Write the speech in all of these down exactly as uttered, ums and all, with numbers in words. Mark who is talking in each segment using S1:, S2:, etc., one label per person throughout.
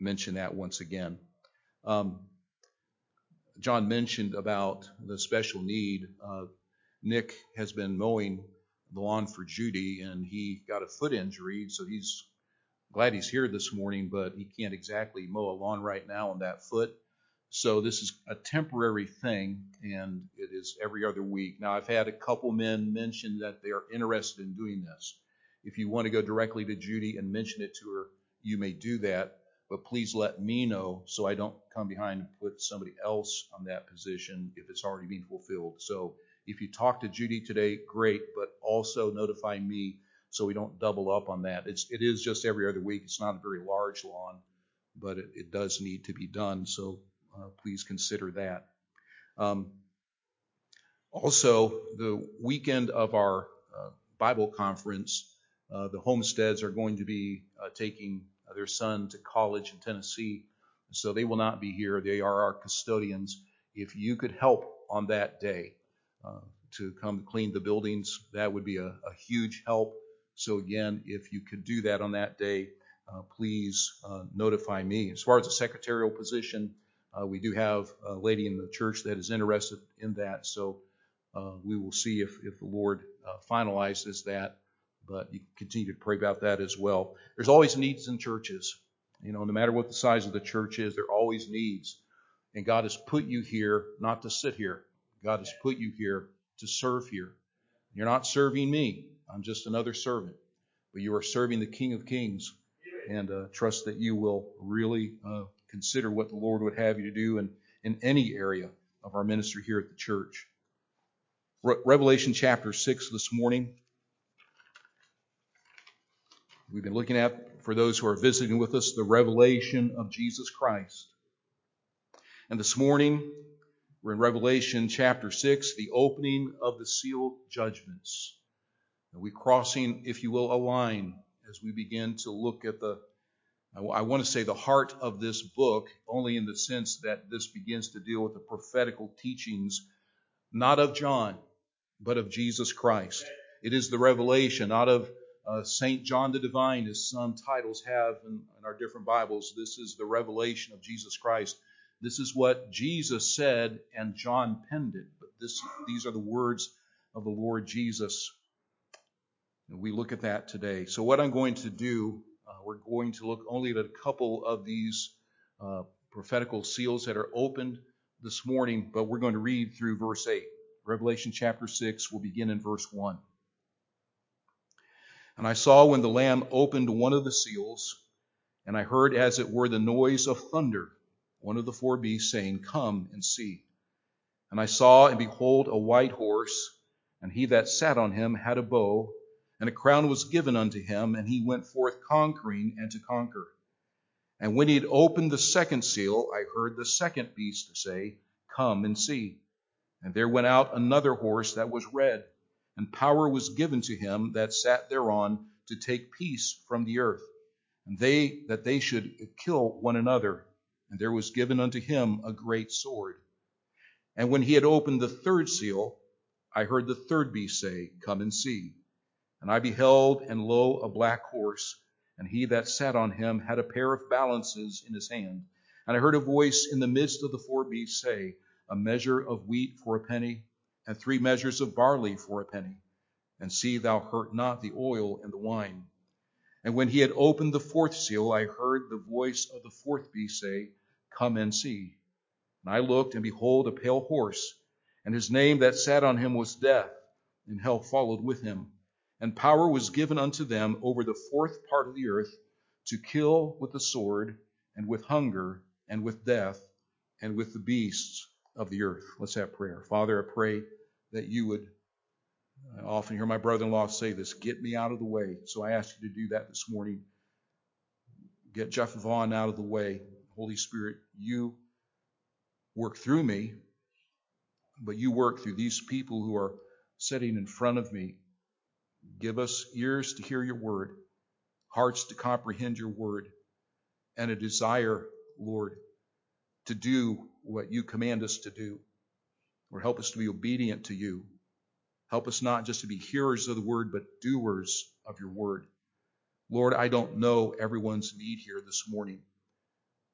S1: mention that once again. Um, John mentioned about the special need. Uh, Nick has been mowing the lawn for Judy, and he got a foot injury, so he's glad he's here this morning, but he can't exactly mow a lawn right now on that foot. So this is a temporary thing, and it is every other week. Now, I've had a couple men mention that they are interested in doing this. If you want to go directly to Judy and mention it to her, you may do that, but please let me know so I don't come behind and put somebody else on that position if it's already being fulfilled. So if you talk to Judy today, great, but also notify me so we don't double up on that. It's, it is just every other week. It's not a very large lawn, but it, it does need to be done, so uh, please consider that. Um, also, the weekend of our uh, Bible conference, uh, the Homesteads are going to be uh, taking their son to college in Tennessee, so they will not be here. They are our custodians. If you could help on that day uh, to come clean the buildings, that would be a, a huge help. So again, if you could do that on that day, uh, please uh, notify me. As far as the secretarial position, uh, we do have a lady in the church that is interested in that, so uh, we will see if, if the Lord uh, finalizes that. But you can continue to pray about that as well. There's always needs in churches. You know, no matter what the size of the church is, there are always needs. And God has put you here not to sit here. God has put you here to serve here. You're not serving me. I'm just another servant. But you are serving the King of Kings. And uh, trust that you will really uh, consider what the Lord would have you to do in, in any area of our ministry here at the church. Re- Revelation chapter six this morning. We've been looking at, for those who are visiting with us, the revelation of Jesus Christ. And this morning, we're in Revelation chapter six, the opening of the sealed judgments. And we're crossing, if you will, a line as we begin to look at the, I want to say the heart of this book, only in the sense that this begins to deal with the prophetical teachings, not of John, but of Jesus Christ. It is the revelation, not of uh, Saint John the Divine, as some titles have in, in our different Bibles. This is the revelation of Jesus Christ. This is what Jesus said, and John penned it. But this, these are the words of the Lord Jesus. And we look at that today. So what I'm going to do, uh, we're going to look only at a couple of these uh, prophetical seals that are opened this morning, but we're going to read through verse eight. Revelation chapter six, we'll begin in verse one. And I saw when the Lamb opened one of the seals, and I heard as it were the noise of thunder, one of the four beasts saying, Come and see. And I saw, and behold, a white horse, and he that sat on him had a bow, and a crown was given unto him, and he went forth conquering and to conquer. And when he had opened the second seal, I heard the second beast say, Come and see. And there went out another horse that was red, and power was given to him that sat thereon to take peace from the earth, and they that they should kill one another. And there was given unto him a great sword. And when he had opened the third seal, I heard the third beast say, Come and see. And I beheld, and lo, a black horse, and he that sat on him had a pair of balances in his hand. And I heard a voice in the midst of the four beasts say, A measure of wheat for a penny, and three measures of barley for a penny. And see thou hurt not the oil and the wine. And when he had opened the fourth seal, I heard the voice of the fourth beast say, Come and see. And I looked, and behold, a pale horse, and his name that sat on him was Death, and hell followed with him. And power was given unto them over the fourth part of the earth, to kill with the sword, and with hunger, and with death, and with the beasts of the earth. Let's have prayer. Father, I pray that you would, I often hear my brother-in-law say this, get me out of the way. So I ask you to do that this morning. Get Jeff Vaughn out of the way. Holy Spirit, you work through me, but you work through these people who are sitting in front of me. Give us ears to hear your word, hearts to comprehend your word, and a desire, Lord, to do what you command us to do. Lord, help us to be obedient to you. Help us not just to be hearers of the word, but doers of your word. Lord, I don't know everyone's need here this morning,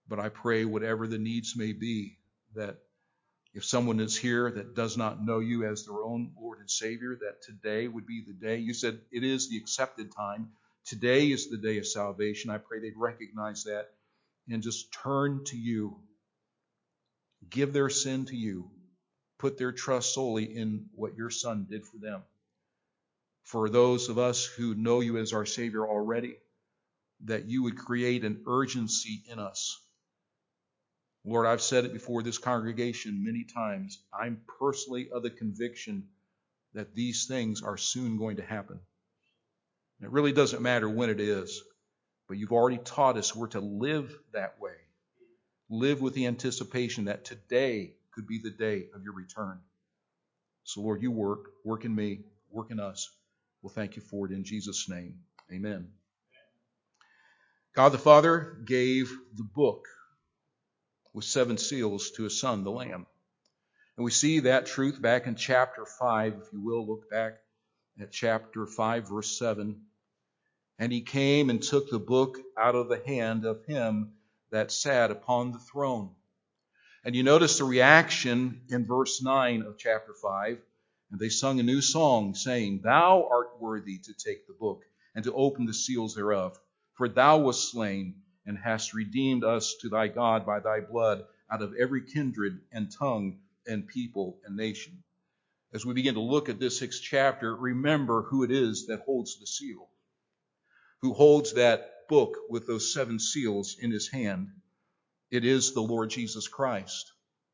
S1: But I pray whatever the needs may be, that if someone is here that does not know you as their own Lord and Savior, that today would be the day. You said it is the accepted time. Today is the day of salvation. I pray they'd recognize that and just turn to you. Give their sin to you. Put their trust solely in what your Son did for them. For those of us who know you as our Savior already, that you would create an urgency in us. Lord, I've said it before this congregation many times. I'm personally of the conviction that these things are soon going to happen. It really doesn't matter when it is, but you've already taught us we're to live that way. Live with the anticipation that today could be the day of your return. So, Lord, you work, work in me, work in us. We'll thank you for it in Jesus' name. Amen. God the Father gave the book with seven seals to his Son, the Lamb. And we see that truth back in chapter five, if you will, look back at chapter five, verse seven. And he came and took the book out of the hand of him that sat upon the throne. And you notice the reaction in verse nine of chapter five. And they sung a new song, saying, Thou art worthy to take the book and to open the seals thereof. For thou wast slain and hast redeemed us to thy God by thy blood out of every kindred and tongue and people and nation. As we begin to look at this sixth chapter, remember who it is that holds the seal, who holds that book with those seven seals in his hand. It is the Lord Jesus Christ.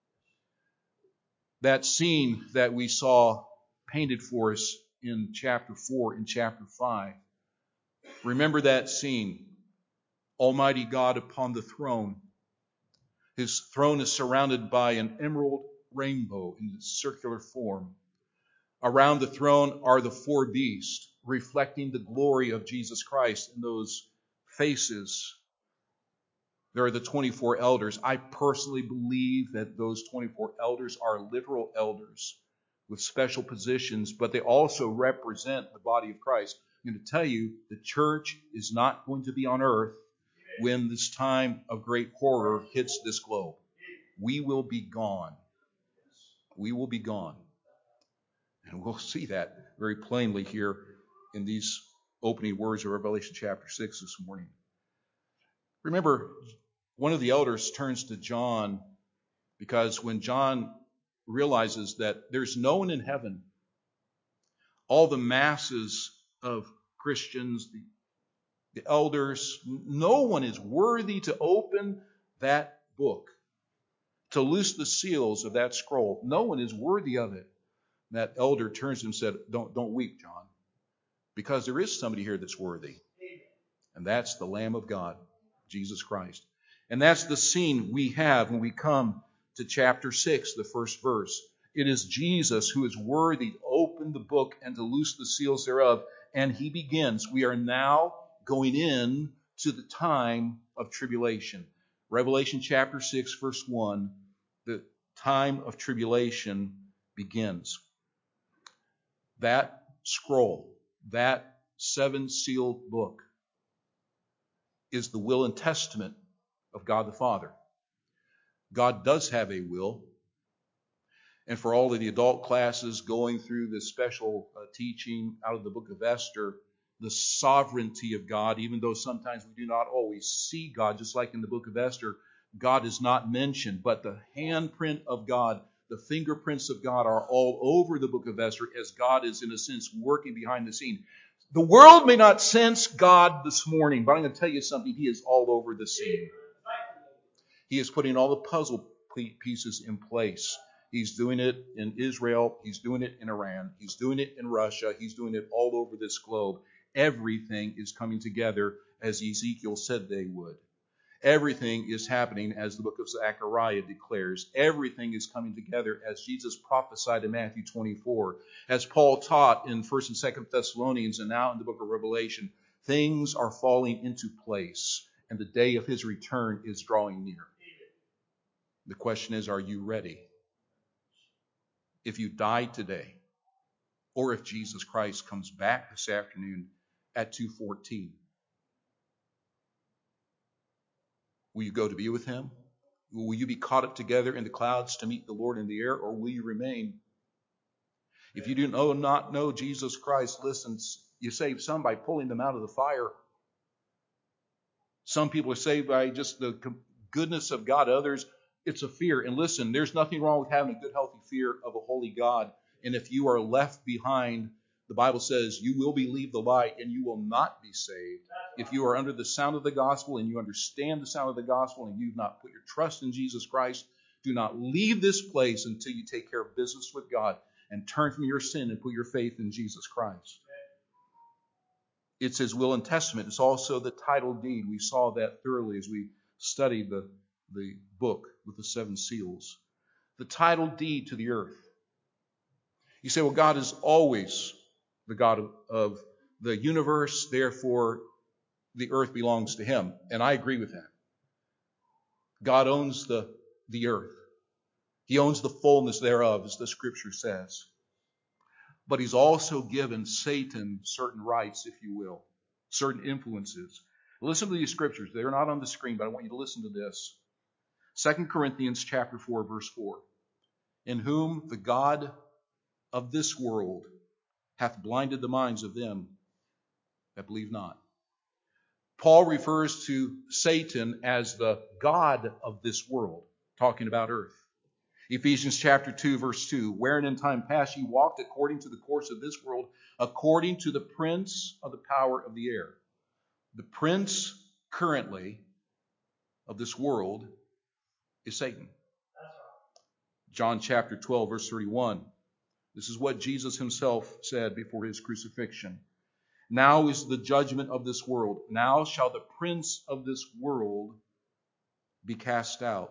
S1: That scene that we saw painted for us in chapter four and chapter five. Remember that scene. Almighty God upon the throne. His throne is surrounded by an emerald rainbow in circular form. Around the throne are the four beasts, reflecting the glory of Jesus Christ in those faces. There are the twenty-four elders. I personally believe that those twenty-four elders are literal elders with special positions, but they also represent the body of Christ. I'm going to tell you, the church is not going to be on earth when this time of great horror hits this globe. We will be gone. We will be gone. And we'll see that very plainly here in these opening words of Revelation chapter six this morning. Remember, one of the elders turns to John because when John realizes that there's no one in heaven, all the masses of Christians, the, the elders, no one is worthy to open that book, to loose the seals of that scroll. No one is worthy of it. And that elder turns to him and said, don't, don't weep, John, because there is somebody here that's worthy. And that's the Lamb of God, Jesus Christ. And that's the scene we have when we come to chapter six, the first verse. It is Jesus who is worthy to open the book and to loose the seals thereof. And he begins. We are now going in to the time of tribulation. Revelation chapter six, verse one, the time of tribulation begins. That scroll, that seven-sealed book, is the will and testament of God the Father. God does have a will. And for all of the adult classes going through this special uh, teaching out of the book of Esther, the sovereignty of God, even though sometimes we do not always see God, just like in the book of Esther, God is not mentioned, but the handprint of God, the fingerprints of God are all over the book of Esther as God is, in a sense, working behind the scene. The world may not sense God this morning, but I'm going to tell you something. He is all over the scene. He is putting all the puzzle pieces in place. He's doing it in Israel. He's doing it in Iran. He's doing it in Russia. He's doing it all over this globe. Everything is coming together as Ezekiel said they would. Everything is happening as the book of Zechariah declares. Everything is coming together as Jesus prophesied in Matthew twenty-four. As Paul taught in First and Second Thessalonians and now in the book of Revelation, things are falling into place and the day of his return is drawing near. The question is, are you ready? If you die today, or if Jesus Christ comes back this afternoon at two fourteen, Will you go to be with him? Will you be caught up together in the clouds to meet the Lord in the air, or will you remain? If you do know, not know Jesus Christ, listen, you save some by pulling them out of the fire. Some people are saved by just the goodness of God. Others, it's a fear. And listen, there's nothing wrong with having a good, healthy fear of a holy God. And if you are left behind, the Bible says you will believe the lie and you will not be saved. If you are under the sound of the gospel and you understand the sound of the gospel and you've not put your trust in Jesus Christ, do not leave this place until you take care of business with God and turn from your sin and put your faith in Jesus Christ. It's his will and testament. It's also the title deed. We saw that thoroughly as we studied the, the book with the seven seals. The title deed to the earth. You say, well, God is always the God of, of the universe, therefore the earth belongs to him. And I agree with that. God owns the, the earth. He owns the fullness thereof, as the scripture says. But he's also given Satan certain rights, if you will, certain influences. Listen to these scriptures. They're not on the screen, but I want you to listen to this. Second Corinthians chapter four, verse four. In whom the God of this world hath blinded the minds of them that believe not. Paul refers to Satan as the God of this world, talking about earth. Ephesians chapter two, verse two, wherein in time past ye walked according to the course of this world, according to the prince of the power of the air. The prince currently of this world is Satan. John chapter twelve, verse thirty-one. This is what Jesus himself said before his crucifixion. Now is the judgment of this world. Now shall the prince of this world be cast out.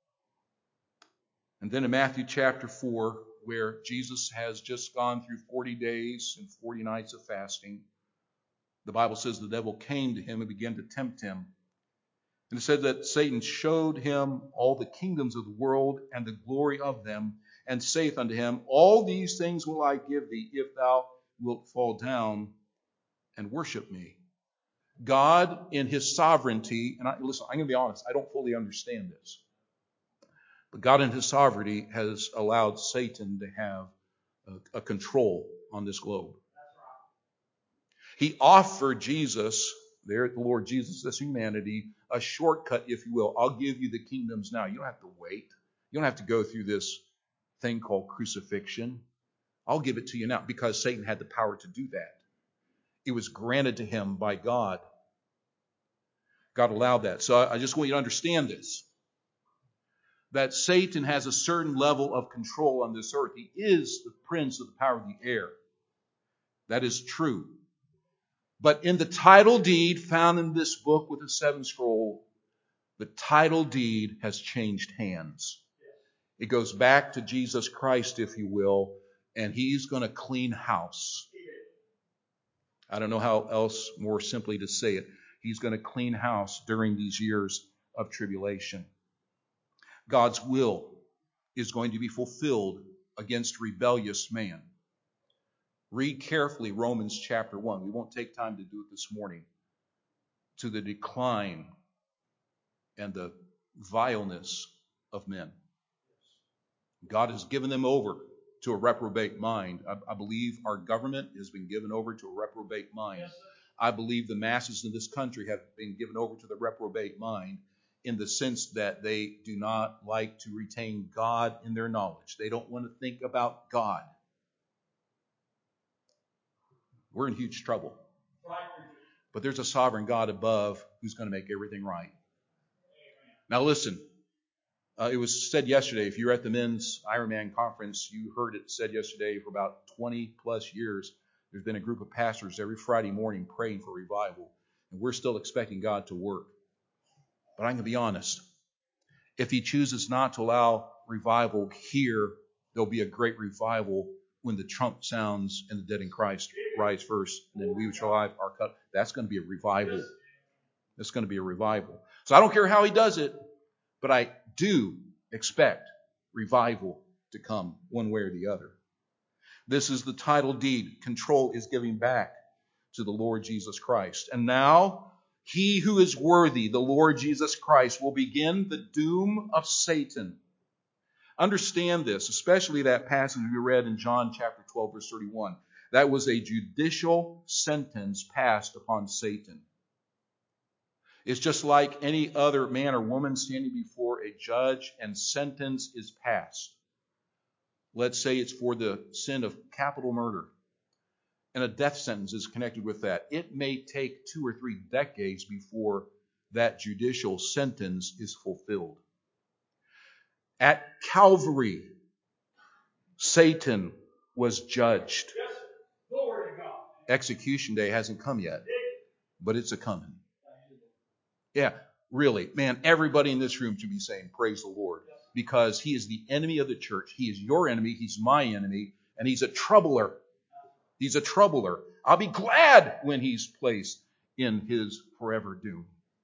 S1: And then in Matthew chapter four, where Jesus has just gone through forty days and forty nights of fasting, the Bible says the devil came to him and began to tempt him. And it said that Satan showed him all the kingdoms of the world and the glory of them, and saith unto him, all these things will I give thee, if thou wilt fall down and worship me. God in his sovereignty, and I, listen, I'm going to be honest, I don't fully understand this. But God in his sovereignty has allowed Satan to have a, a control on this globe. He offered Jesus, there the Lord Jesus, this humanity, a shortcut, if you will. I'll give you the kingdoms now. You don't have to wait. You don't have to go through this thing called crucifixion. I'll give it to you now, because Satan had the power to do that. It was granted to him by God. God allowed that. So I just want you to understand this. That Satan has a certain level of control on this earth. He is the prince of the power of the air. That is true. But in the title deed found in this book with the seven scroll, the title deed has changed hands. It goes back to Jesus Christ, if you will, and he's going to clean house. I don't know how else more simply to say it. He's going to clean house during these years of tribulation. God's will is going to be fulfilled against rebellious man. Read carefully Romans chapter one. We won't take time to do it this morning. To the decline and the vileness of men. God has given them over to a reprobate mind. I, I believe our government has been given over to a reprobate mind. Yes, I believe the masses in this country have been given over to the reprobate mind in the sense that they do not like to retain God in their knowledge. They don't want to think about God. We're in huge trouble. But there's a sovereign God above who's going to make everything right. Now listen. Uh, it was said yesterday, if you were at the men's Ironman conference, you heard it said yesterday for about twenty plus years, there's been a group of pastors every Friday morning praying for revival. And we're still expecting God to work. But I'm going to be honest. If he chooses not to allow revival here, there'll be a great revival when the trump sounds and the dead in Christ rise first. And then we which are alive are cut. That's going to be a revival. That's going to be a revival. So I don't care how he does it. But I do expect revival to come one way or the other. This is the title deed. Control is giving back to the Lord Jesus Christ. And now He who is worthy, the Lord Jesus Christ, will begin the doom of Satan. Understand this, especially that passage we read in John chapter twelve, verse thirty-one. That was a judicial sentence passed upon Satan. It's just like any other man or woman standing before a judge and sentence is passed. Let's say it's for the sin of capital murder, and a death sentence is connected with that. It may take two or three decades before that judicial sentence is fulfilled. At Calvary, Satan was judged. Execution day hasn't come yet, but it's a coming. Yeah, really, man, everybody in this room should be saying, praise the Lord, because he is the enemy of the church. He is your enemy. He's my enemy, and he's a troubler. He's a troubler. I'll be glad when he's placed in his forever doom.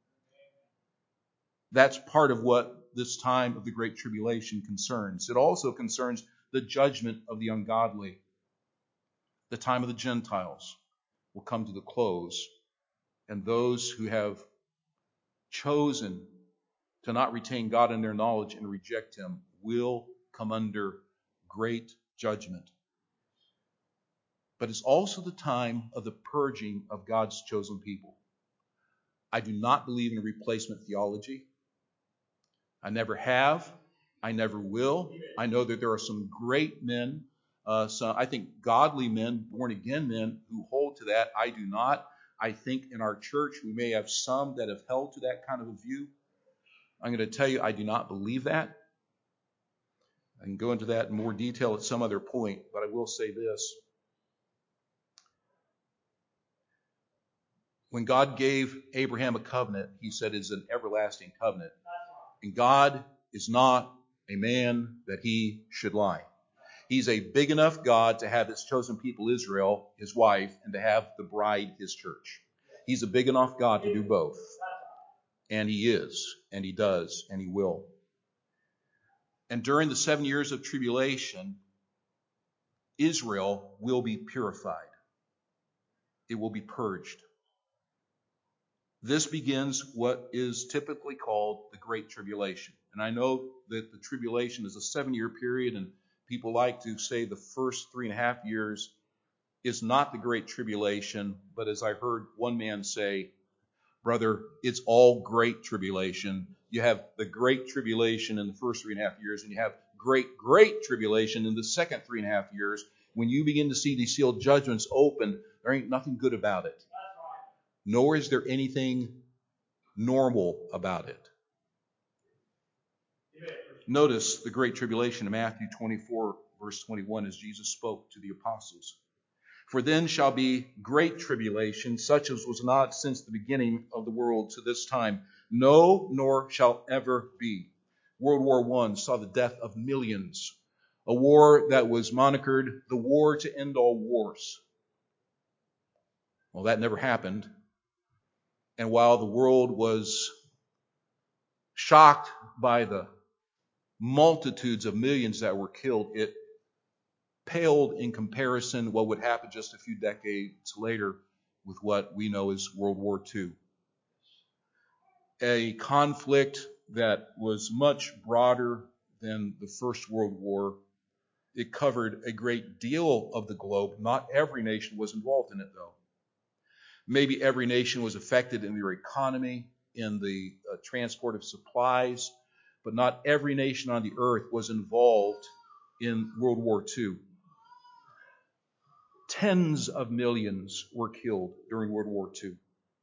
S1: That's part of what this time of the Great Tribulation concerns. It also concerns the judgment of the ungodly. The time of the Gentiles will come to the close, and those who have chosen to not retain God in their knowledge and reject him will come under great judgment. But it's also the time of the purging of God's chosen people. I do not believe in replacement theology. I never have. I never will. I know that there are some great men, uh, some, I think godly men, born-again men, who hold to that. I do not. I think in our church we may have some that have held to that kind of a view. I'm going to tell you, I do not believe that. I can go into that in more detail at some other point, but I will say this. When God gave Abraham a covenant, he said it's an everlasting covenant. And God is not a man that he should lie. He's a big enough God to have his chosen people Israel, his wife, and to have the bride, his church. He's a big enough God to do both. And he is, and he does, and he will. And during the seven years of tribulation, Israel will be purified. It will be purged. This begins what is typically called the Great Tribulation. And I know that the tribulation is a seven-year period, and people like to say the first three and a half years is not the Great Tribulation, but as I heard one man say, brother, it's all Great Tribulation. You have the Great Tribulation in the first three and a half years, and you have Great, Great Tribulation in the second three and a half years. When you begin to see these sealed judgments open, there ain't nothing good about it. Nor is there anything normal about it. Notice the Great Tribulation in Matthew twenty-four, verse twenty-one, as Jesus spoke to the apostles. For then shall be great tribulation, such as was not since the beginning of the world to this time, no, nor shall ever be. World War One saw the death of millions, a war that was monikered the war to end all wars. Well, that never happened. And while the world was shocked by the multitudes of millions that were killed, it paled in comparison to what would happen just a few decades later with what we know as World War Two. A conflict that was much broader than the First World War. It covered a great deal of the globe. Not every nation was involved in it, though. Maybe every nation was affected in their economy, in the uh, transport of supplies, but not every nation on the earth was involved in World War Two. Tens of millions were killed during World War Two.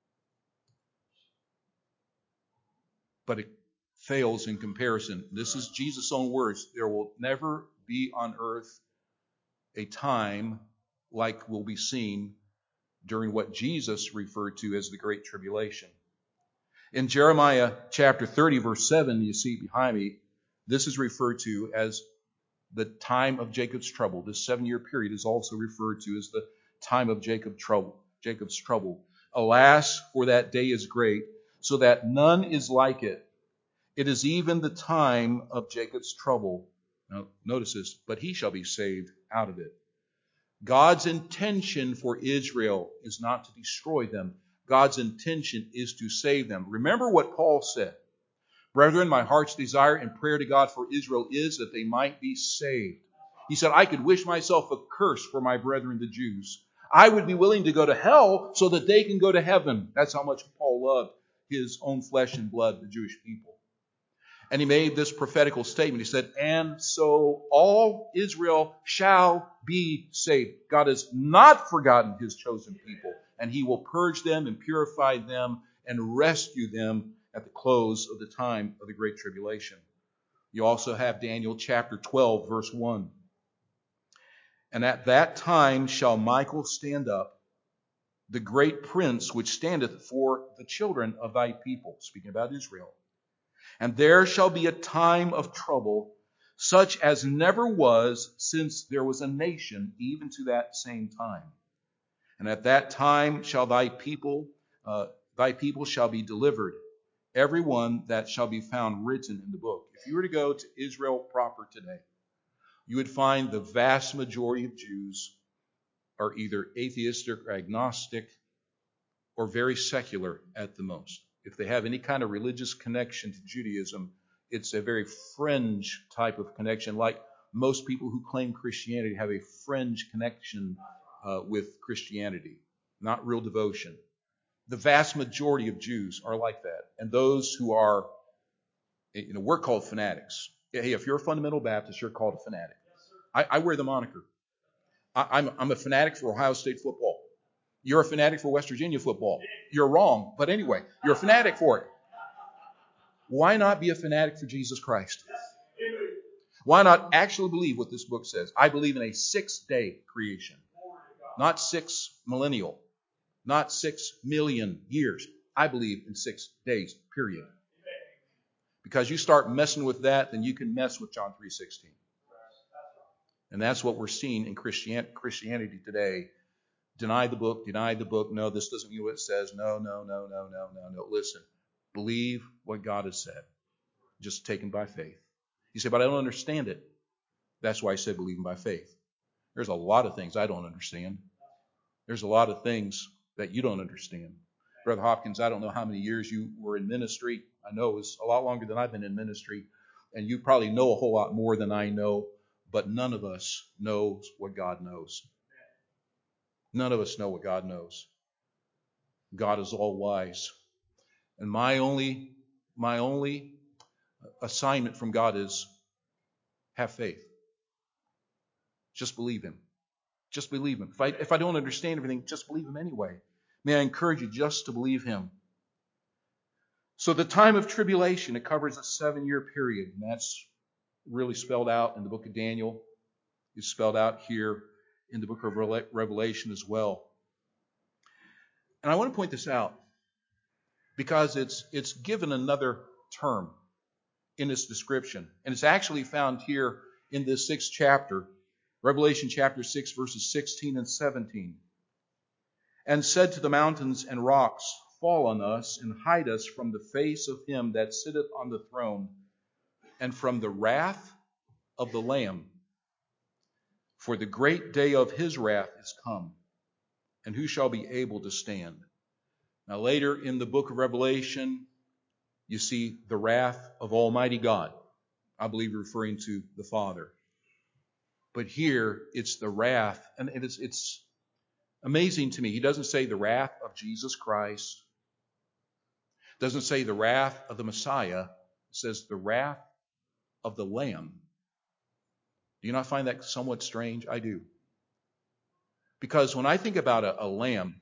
S1: But it fails in comparison. This is Jesus' own words. There will never be on earth a time like will be seen during what Jesus referred to as the Great Tribulation. In Jeremiah chapter thirty, verse seven, you see behind me, this is referred to as the time of Jacob's trouble. This seven-year period is also referred to as the time of Jacob trouble, Jacob's trouble. Alas, for that day is great, so that none is like it. It is even the time of Jacob's trouble. Now, notice this, but he shall be saved out of it. God's intention for Israel is not to destroy them. God's intention is to save them. Remember what Paul said. Brethren, my heart's desire and prayer to God for Israel is that they might be saved. He said, I could wish myself a curse for my brethren, the Jews. I would be willing to go to hell so that they can go to heaven. That's how much Paul loved his own flesh and blood, the Jewish people. And he made this prophetical statement. He said, and so all Israel shall be saved. God has not forgotten his chosen people, and he will purge them and purify them and rescue them at the close of the time of the Great Tribulation. You also have Daniel chapter twelve, verse one. And at that time shall Michael stand up, the great prince which standeth for the children of thy people. Speaking about Israel. And there shall be a time of trouble, such as never was since there was a nation, even to that same time. And at that time shall thy people, uh, thy people shall be delivered, every one that shall be found written in the book. If you were to go to Israel proper today, you would find the vast majority of Jews are either atheistic or agnostic or very secular at the most. If they have any kind of religious connection to Judaism, it's a very fringe type of connection, like most people who claim Christianity have a fringe connection uh, with Christianity, not real devotion. The vast majority of Jews are like that. And those who are, you know, we're called fanatics. Hey, if you're a fundamental Baptist, you're called a fanatic. I, I wear the moniker. I, I'm, I'm a fanatic for Ohio State football. You're a fanatic for West Virginia football. You're wrong. But anyway, you're a fanatic for it. Why not be a fanatic for Jesus Christ? Why not actually believe what this book says? I believe in a six-day creation. Not six millennial. Not six million years. I believe in six days, period. Because you start messing with that, then you can mess with John three sixteen. And that's what we're seeing in Christian, Christianity today. Deny the book, deny the book. No, this doesn't mean what it says. No, no, no, no, no, no, no. Listen, believe what God has said. Just taken by faith. You say, but I don't understand it. That's why I said believing by faith. There's a lot of things I don't understand. There's a lot of things that you don't understand. Brother Hopkins, I don't know how many years you were in ministry. I know it was a lot longer than I've been in ministry. And you probably know a whole lot more than I know. But none of us knows what God knows. None of us know what God knows. God is all wise. And my only, my only assignment from God is have faith. Just believe him. Just believe him. If I, if I don't understand everything, just believe him anyway. May I encourage you just to believe him. So the time of tribulation, it covers a seven-year period. And that's really spelled out in the book of Daniel. It's spelled out here in the book of Revelation as well. And I want to point this out because it's it's given another term in its description. And it's actually found here in this sixth chapter, Revelation chapter six, verses sixteen and seventeen. And said to the mountains and rocks, fall on us and hide us from the face of him that sitteth on the throne and from the wrath of the Lamb. For the great day of his wrath is come, and who shall be able to stand? Now later in the book of Revelation, you see the wrath of Almighty God. I believe referring to the Father. But here it's the wrath, and it's, it's amazing to me. He doesn't say the wrath of Jesus Christ. Doesn't say the wrath of the Messiah. It says the wrath of the Lamb. Do you not find that somewhat strange? I do. Because when I think about a, a lamb,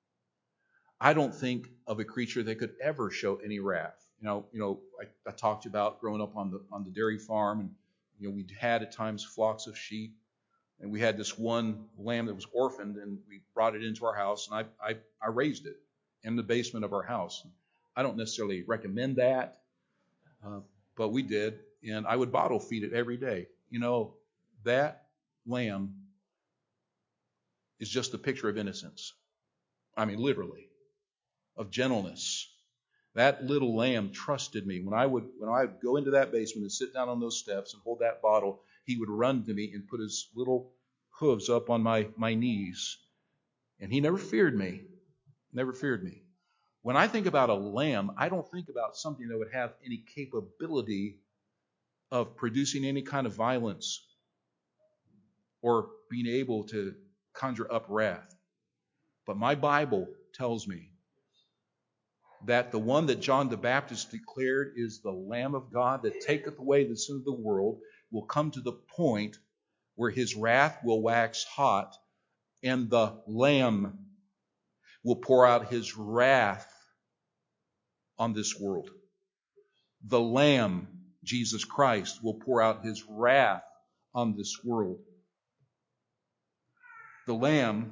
S1: I don't think of a creature that could ever show any wrath. You know, you know, I, I talked about growing up on the on the dairy farm, and you know, we had at times flocks of sheep, and we had this one lamb that was orphaned, and we brought it into our house, and I I, I raised it in the basement of our house. I don't necessarily recommend that, uh, but we did, and I would bottle feed it every day. You know, that lamb is just a picture of innocence. I mean, literally, of gentleness. That little lamb trusted me. When I would when I would go into that basement and sit down on those steps and hold that bottle, he would run to me and put his little hooves up on my, my knees. And he never feared me. Never feared me. When I think about a lamb, I don't think about something that would have any capability of producing any kind of violence or being able to conjure up wrath. But my Bible tells me that the one that John the Baptist declared is the Lamb of God that taketh away the sin of the world will come to the point where his wrath will wax hot and the Lamb will pour out his wrath on this world. The Lamb, Jesus Christ, will pour out his wrath on this world. The Lamb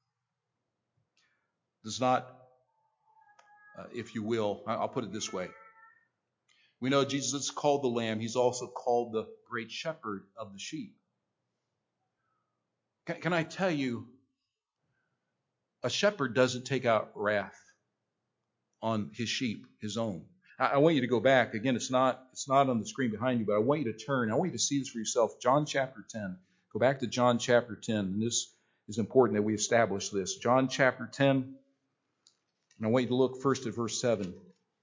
S1: does not, uh, if you will, I'll put it this way. We know Jesus is called the Lamb. He's also called the great shepherd of the sheep. Can, can I tell you, a shepherd doesn't take out wrath on his sheep, his own. I, I want you to go back. Again, it's not, it's not on the screen behind you, but I want you to turn. I want you to see this for yourself. John chapter ten. Go back to John chapter ten. And this is important that we establish this. John chapter ten. And I want you to look first at verse seven.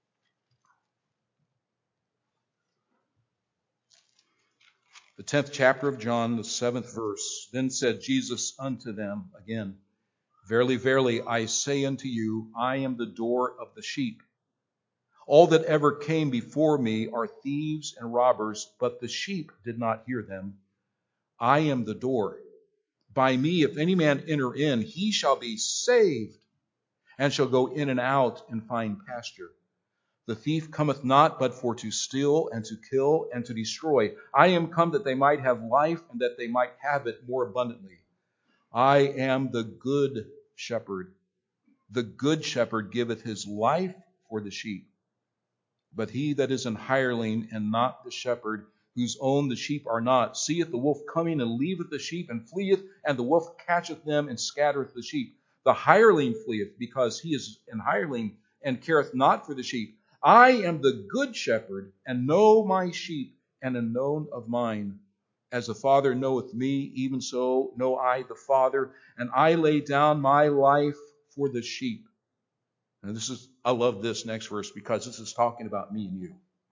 S1: The tenth chapter of John, the seventh verse. Then said Jesus unto them again, Verily, verily, I say unto you, I am the door of the sheep. All that ever came before me are thieves and robbers, but the sheep did not hear them. I am the door. By me, if any man enter in, he shall be saved, and shall go in and out and find pasture. The thief cometh not but for to steal and to kill and to destroy. I am come that they might have life, and that they might have it more abundantly. I am the good shepherd. The good shepherd giveth his life for the sheep. But he that is an hireling, and not the shepherd, whose own the sheep are not, seeth the wolf coming, and leaveth the sheep, and fleeth, and the wolf catcheth them, and scattereth the sheep. The hireling fleeth, because he is an hireling, and careth not for the sheep. I am the good shepherd, and know my sheep, and am known of mine. As the Father knoweth me, even so know I the Father, and I lay down my life for the sheep. And this is, I love this next verse, because this is talking about me and you.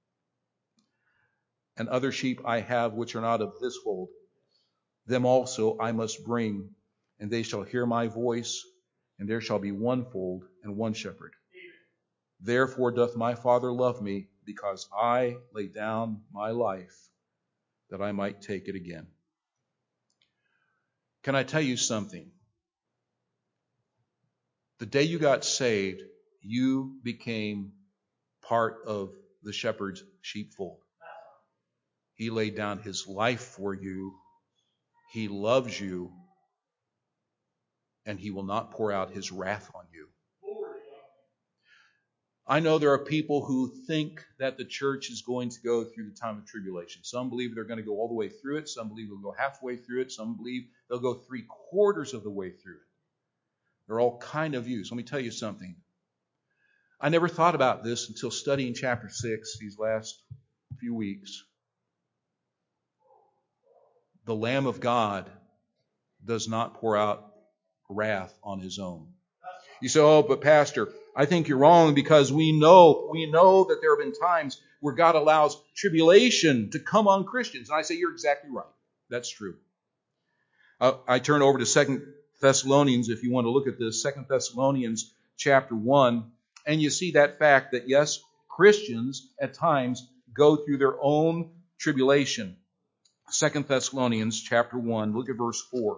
S1: And other sheep I have which are not of this fold. Them also I must bring, and they shall hear my voice, and there shall be one fold and one shepherd. Therefore doth my Father love me, because I lay down my life, that I might take it again. Can I tell you something? The day you got saved, you became part of the shepherd's sheepfold. He laid down his life for you. He loves you. And he will not pour out his wrath on you. I know there are people who think that the church is going to go through the time of tribulation. Some believe they're going to go all the way through it. Some believe they'll go halfway through it. Some believe they'll go three quarters of the way through it. There are all kind of views. Let me tell you something. I never thought about this until studying chapter six these last few weeks. The Lamb of God does not pour out wrath on his own. You say, oh, but Pastor, I think you're wrong, because we know, we know that there have been times where God allows tribulation to come on Christians. And I say, you're exactly right. That's true. Uh, I turn over to Second Thessalonians, if you want to look at this, Second Thessalonians chapter one, and you see that fact that, yes, Christians at times go through their own tribulation. Second Thessalonians chapter one, look at verse four.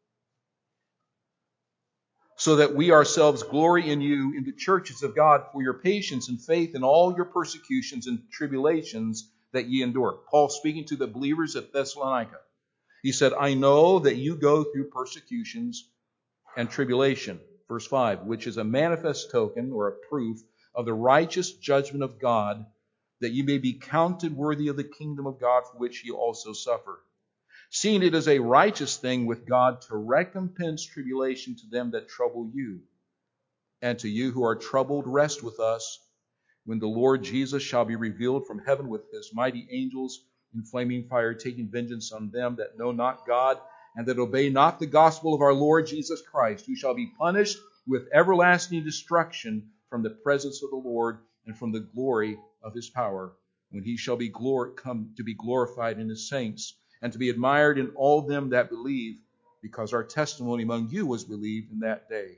S1: So that we ourselves glory in you in the churches of God for your patience and faith in all your persecutions and tribulations that ye endure. Paul speaking to the believers at Thessalonica. He said, I know that you go through persecutions and tribulation. Verse five, which is a manifest token or a proof of the righteous judgment of God, that ye may be counted worthy of the kingdom of God, for which ye also suffer. Seeing it is a righteous thing with God to recompense tribulation to them that trouble you. And to you who are troubled, rest with us, when the Lord Jesus shall be revealed from heaven with his mighty angels in flaming fire, taking vengeance on them that know not God, and that obey not the gospel of our Lord Jesus Christ, who shall be punished with everlasting destruction from the presence of the Lord and from the glory of his power, when he shall be glor- come to be glorified in his saints, and to be admired in all them that believe, because our testimony among you was believed in that day.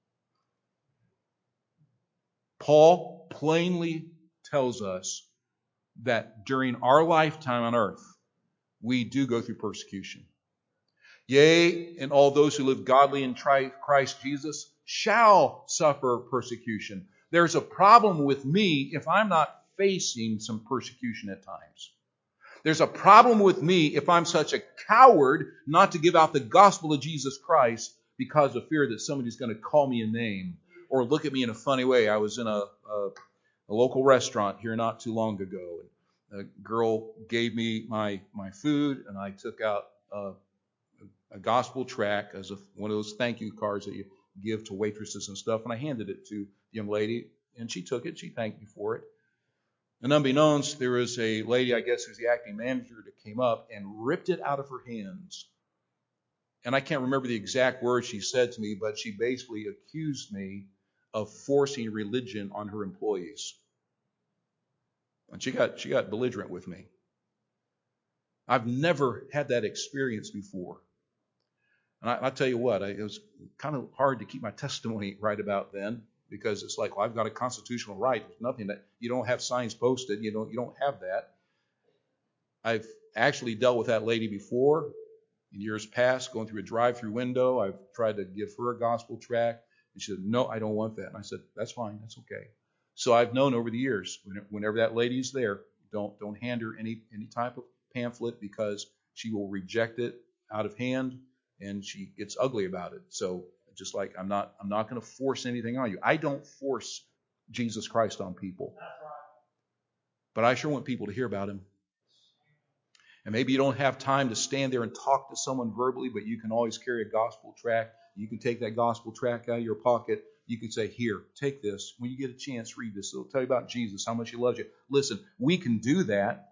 S1: Paul plainly tells us that during our lifetime on earth, we do go through persecution. Yea, and all those who live godly in Christ Jesus shall suffer persecution. There's a problem with me if I'm not facing some persecution at times. There's a problem with me if I'm such a coward not to give out the gospel of Jesus Christ because of fear that somebody's going to call me a name or look at me in a funny way. I was in a, a, a local restaurant here not too long ago. And a girl gave me my, my food, and I took out a, a gospel tract as a, one of those thank you cards that you give to waitresses and stuff, and I handed it to the young lady, and she took it. She thanked me for it. And unbeknownst, there was a lady, I guess, who's the acting manager, that came up and ripped it out of her hands. And I can't remember the exact words she said to me, but she basically accused me of forcing religion on her employees. And she got she got belligerent with me. I've never had that experience before. And I, I tell you what, I, it was kind of hard to keep my testimony right about then, because it's like, well, I've got a constitutional right. There's nothing that you don't have signs posted. You don't you don't have that. I've actually dealt with that lady before in years past, going through a drive-through window. I've tried to give her a gospel tract, and she said, "No, I don't want that." And I said, "That's fine. That's okay." So I've known over the years, whenever that lady's there, don't don't hand her any any type of pamphlet, because she will reject it out of hand, and she gets ugly about it. So just like I'm not I'm not going to force anything on you. I don't force Jesus Christ on people. But I sure want people to hear about him. And maybe you don't have time to stand there and talk to someone verbally, but you can always carry a gospel tract. You can take that gospel tract out of your pocket. You can say, "Here, take this. When you get a chance, read this. It'll tell you about Jesus, how much he loves you." Listen, we can do that.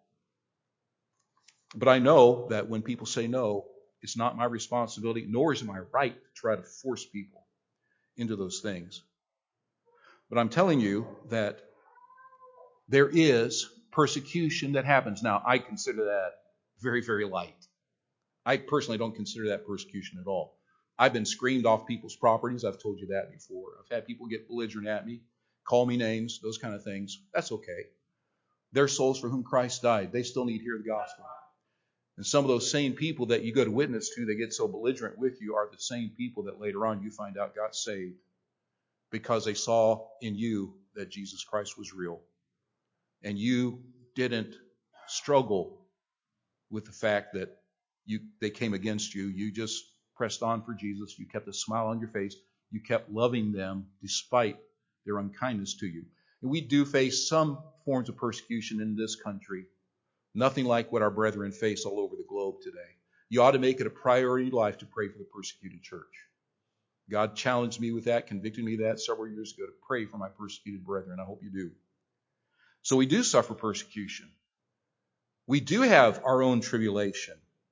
S1: But I know that when people say no, it's not my responsibility, nor is it my right to try to force people into those things. But I'm telling you that there is persecution that happens. Now, I consider that very, very light. I personally don't consider that persecution at all. I've been screamed off people's properties. I've told you that before. I've had people get belligerent at me, call me names, those kind of things. That's okay. They're souls for whom Christ died. They still need to hear the gospel. And some of those same people that you go to witness to, that get so belligerent with you, are the same people that later on you find out got saved because they saw in you that Jesus Christ was real. And you didn't struggle with the fact that you they came against you. You just pressed on for Jesus. You kept a smile on your face. You kept loving them despite their unkindness to you. And we do face some forms of persecution in this country. Nothing like what our brethren face all over the globe today. You ought to make it a priority in life to pray for the persecuted church. God challenged me with that, convicted me of that several years ago, to pray for my persecuted brethren. I hope you do. So we do suffer persecution. We do have our own tribulation.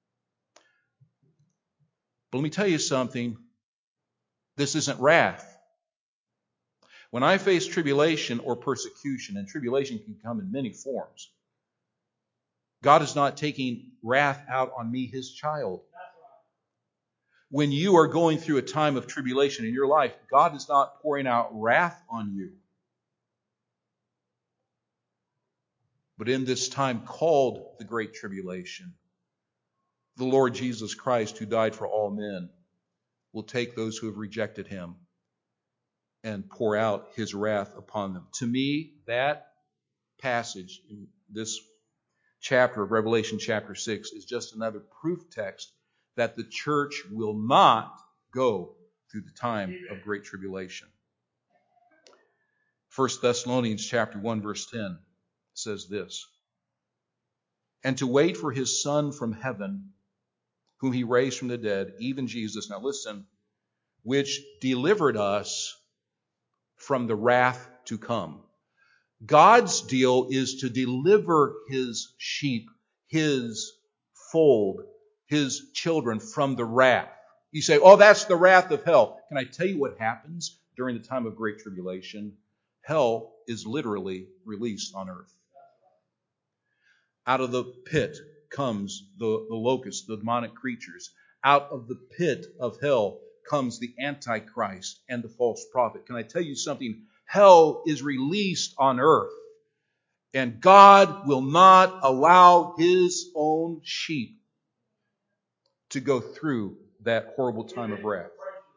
S1: But let me tell you something. This isn't wrath. When I face tribulation or persecution, and tribulation can come in many forms, God is not taking wrath out on me, his child. When you are going through a time of tribulation in your life, God is not pouring out wrath on you. But in this time called the Great Tribulation, the Lord Jesus Christ, who died for all men, will take those who have rejected him and pour out his wrath upon them. To me, that passage in this chapter of Revelation chapter six is just another proof text that the church will not go through the time of great tribulation. First Thessalonians chapter one verse ten says this: "And to wait for his Son from heaven, whom he raised from the dead, even Jesus," now listen, "which delivered us from the wrath to come." God's deal is to deliver his sheep, his fold, his children from the wrath. You say, "Oh, that's the wrath of hell." Can I tell you what happens during the time of great tribulation? hell is literally released on earth. Out of the pit comes the, the locusts, the demonic creatures. Out of the pit of hell comes the Antichrist and the false prophet. Can I tell you something? Hell is released on earth. And God will not allow His own sheep to go through that horrible time of wrath.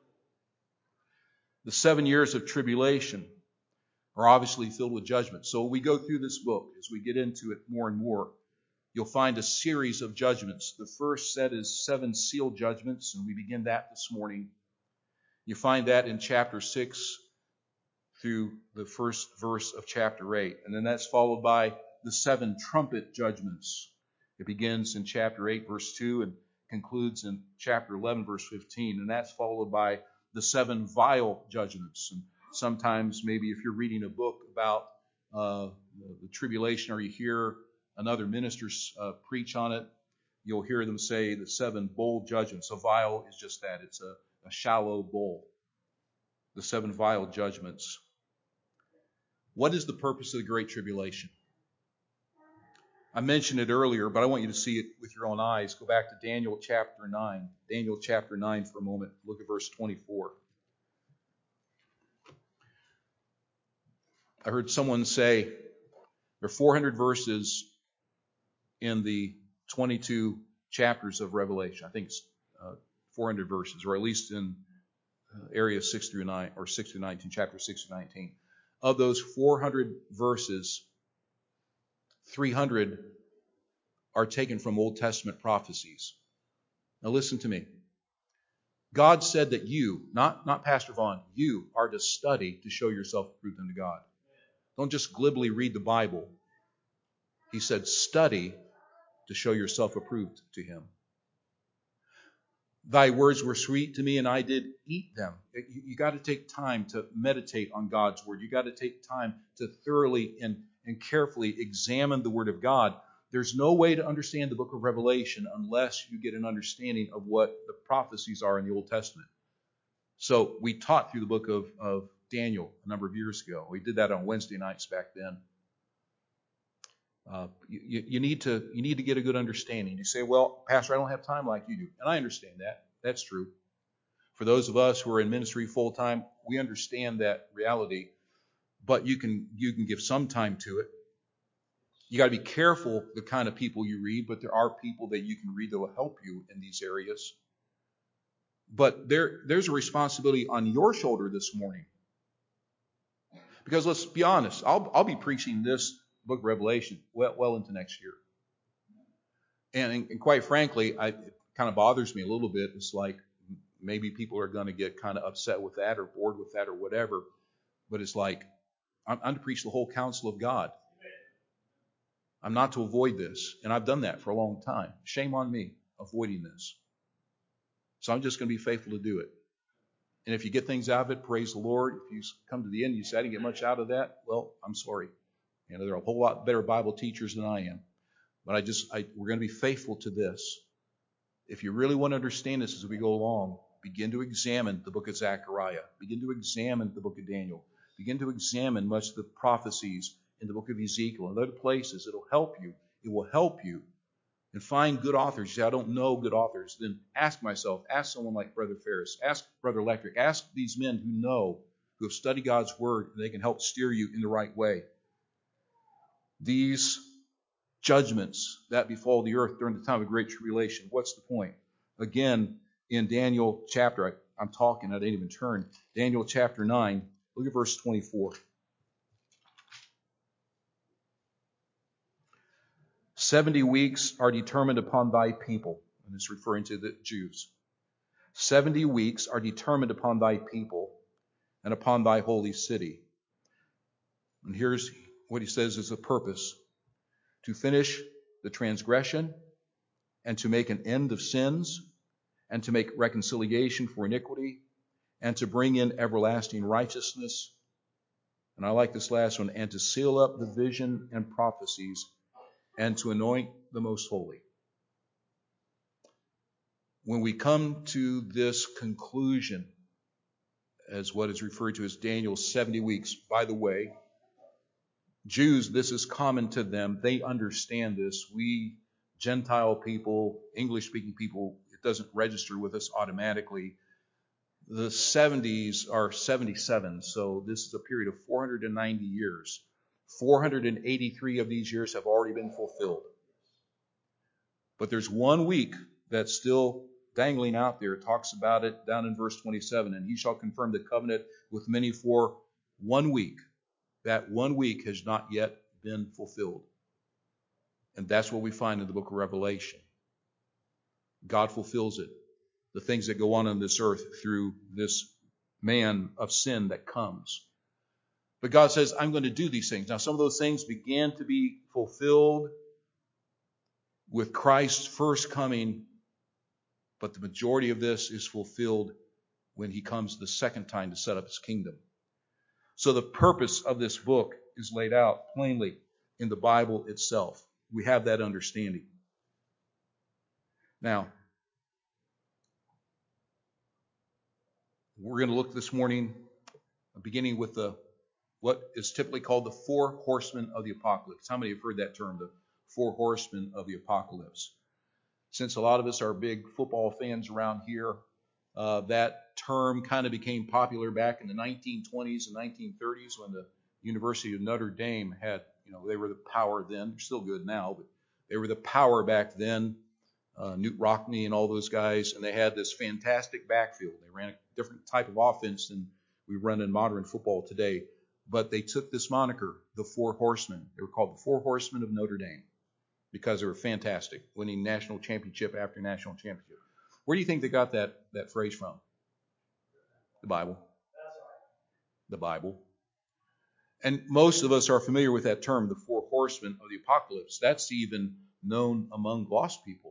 S1: The seven years of tribulation are obviously filled with judgment. So we go through this book, as we get into it more and more, you'll find a series of judgments. The first set is seven seal judgments, and we begin that this morning. You find that in chapter six through the first verse of chapter eight. And then that's followed by the seven trumpet judgments. It begins in chapter eight, verse two, and concludes in chapter eleven, verse fifteen. And that's followed by the seven vial judgments. And sometimes maybe if you're reading a book about uh, the tribulation, or you hear another minister uh, preach on it, you'll hear them say the seven bowl judgments. A vial is just that. It's a, a shallow bowl. The seven vial judgments. What is the purpose of the Great Tribulation? I mentioned it earlier, but I want you to see it with your own eyes. Go back to Daniel chapter nine. Daniel chapter nine for a moment. Look at verse twenty-four. I heard someone say there are four hundred verses in the twenty-two chapters of Revelation. I think it's uh, four hundred verses, or at least in uh, area six through nine, or six through nineteen, chapter six through nineteen. Of those four hundred verses, three hundred are taken from Old Testament prophecies. Now listen to me. God said that you, not, not Pastor Vaughn, you are to study to show yourself approved unto God. Don't just glibly read the Bible. He said, study to show yourself approved to Him. Thy words were sweet to me, and I did eat them. You, you got to take time to meditate on God's Word. You got to take time to thoroughly and, and carefully examine the Word of God. There's no way to understand the book of Revelation unless you get an understanding of what the prophecies are in the Old Testament. So we taught through the book of, of Daniel a number of years ago. We did that on Wednesday nights back then. Uh, you, you need to you need to get a good understanding. You say, well, Pastor, I don't have time like you do. And I understand that. That's true. For those of us who are in ministry full time, we understand that reality. But you can you can give some time to it. You got to be careful the kind of people you read, but there are people that you can read that will help you in these areas. But there there's a responsibility on your shoulder this morning. Because let's be honest, I'll I'll be preaching this book of Revelation well, well into next year. And, and quite frankly, I, it kind of bothers me a little bit. It's like maybe people are going to get kind of upset with that or bored with that or whatever. But it's like, I'm, I'm to preach the whole counsel of God. I'm not to avoid this. And I've done that for a long time. Shame on me avoiding this. So I'm just going to be faithful to do it. And if you get things out of it, praise the Lord. If you come to the end and you say, I didn't get much out of that, well, I'm sorry. You know, there are a whole lot better Bible teachers than I am. But I just, I, we're going to be faithful to this. If you really want to understand this as we go along, begin to examine the book of Zechariah. Begin to examine the book of Daniel. Begin to examine much of the prophecies in the book of Ezekiel and other places. It'll help you. It will help you. And find good authors. You say, I don't know good authors. Then ask myself, ask someone like Brother Ferris, ask Brother Electric, ask these men who know, who have studied God's Word, and they can help steer you in the right way. These judgments that befall the earth during the time of great tribulation. What's the point? Again, in Daniel chapter, I, I'm talking, I didn't even turn. Daniel chapter nine, look at verse twenty-four. Seventy weeks are determined upon thy people. And it's referring to the Jews. Seventy weeks are determined upon thy people and upon thy holy city. And here's what he says is the purpose. To finish the transgression, and to make an end of sins, and to make reconciliation for iniquity, and to bring in everlasting righteousness. And I like this last one, and to seal up the vision and prophecies, and to anoint the most holy. When we come to this conclusion, as what is referred to as Daniel's seventy weeks. By the way, Jews, this is common to them. They understand this. We Gentile people, English-speaking people, it doesn't register with us automatically. The seventies are seventy-seven, so this is a period of four hundred ninety years. four hundred eighty-three of these years have already been fulfilled. But there's one week that's still dangling out there. It talks about it down in verse twenty-seven. And he shall confirm the covenant with many for one week. That one week has not yet been fulfilled. And that's what we find in the book of Revelation. God fulfills it. The things that go on on this earth through this man of sin that comes. But God says, I'm going to do these things. Now, some of those things began to be fulfilled with Christ's first coming, but the majority of this is fulfilled when he comes the second time to set up his kingdom. So the purpose of this book is laid out plainly in the Bible itself. We have that understanding. Now, we're going to look this morning, beginning with the what is typically called the four horsemen of the apocalypse. How many have heard that term, the four horsemen of the apocalypse? Since a lot of us are big football fans around here, uh, that term kind of became popular back in the nineteen twenties and nineteen thirties when the University of Notre Dame had, you know, they were the power then. They're still good now, but they were the power back then. Uh, Newt Rockne and all those guys, and they had this fantastic backfield. They ran a different type of offense than we run in modern football today. But they took this moniker, the Four Horsemen. They were called the Four Horsemen of Notre Dame because they were fantastic, winning national championship after national championship. Where do you think they got that, that phrase from? The Bible. The Bible. And most of us are familiar with that term, the Four Horsemen of the Apocalypse. That's even known among lost people.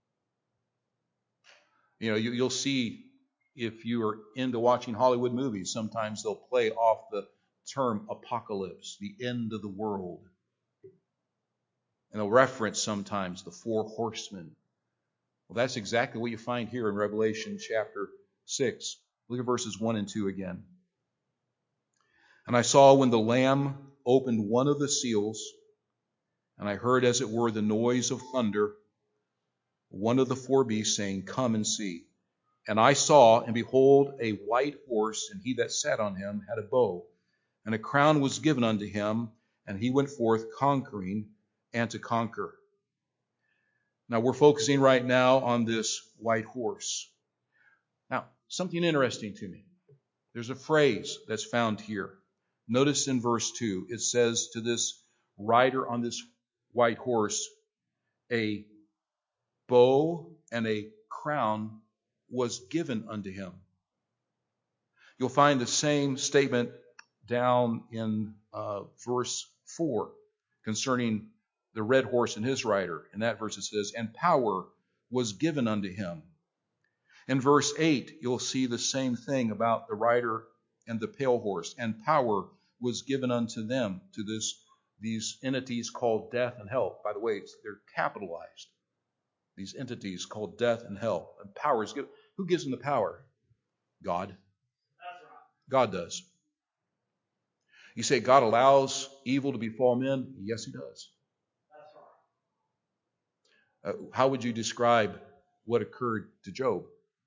S1: You know, you, you'll see if you are into watching Hollywood movies, sometimes they'll play off the term apocalypse, the end of the world. And they'll reference sometimes the four horsemen. Well, that's exactly what you find here in Revelation chapter six. Look at verses one and two again. And I saw when the Lamb opened one of the seals, and I heard as it were the noise of thunder, one of the four beasts saying, Come and see. And I saw, and behold, a white horse, and he that sat on him had a bow, and a crown was given unto him, and he went forth conquering and to conquer. Now we're focusing right now on this white horse. Now, something interesting to me. There's a phrase that's found here. Notice in verse two, it says to this rider on this white horse, a bow and a crown was given unto him. You'll find the same statement down in uh, verse four concerning the red horse and his rider. In that verse it says, and power was given unto him. In verse eight, you'll see the same thing about the rider and the pale horse, and power was given unto them, to this these entities called death and hell. By the way, it's, they're capitalized. These entities called death and hell. And power is given. Who gives them the power? God. That's right. God does. You say God allows evil to befall men? Yes, he does. That's right. Uh, how would you describe what occurred to Job?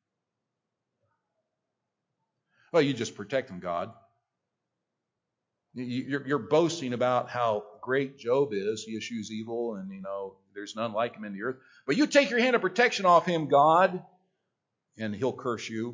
S1: Well, you just protect him, God. You're, you're boasting about how great Job is. He eschews evil, and, you know, there's none like him in the earth. But you take your hand of protection off him, God, and he'll curse you.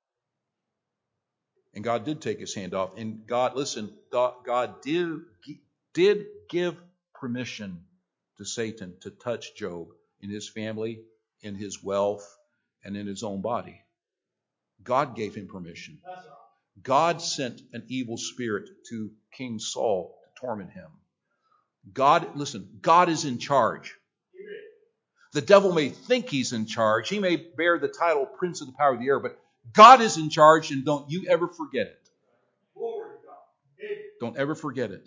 S1: And God did take his hand off. And God, listen, God did, did give permission to Satan to touch Job in his family, in his wealth, and in his own body. God gave him permission. God sent an evil spirit to King Saul to torment him. God, listen, God is in charge. The devil may think he's in charge. He may bear the title Prince of the Power of the Air, but God is in charge, and don't you ever forget it. Don't ever forget it.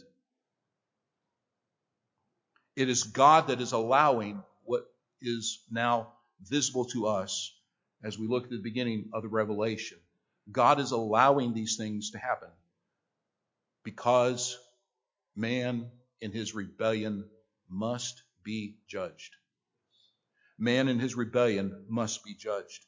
S1: It is God that is allowing what is now visible to us as we look at the beginning of the Revelation. God is allowing these things to happen because man in his rebellion must be judged. Man in his rebellion must be judged.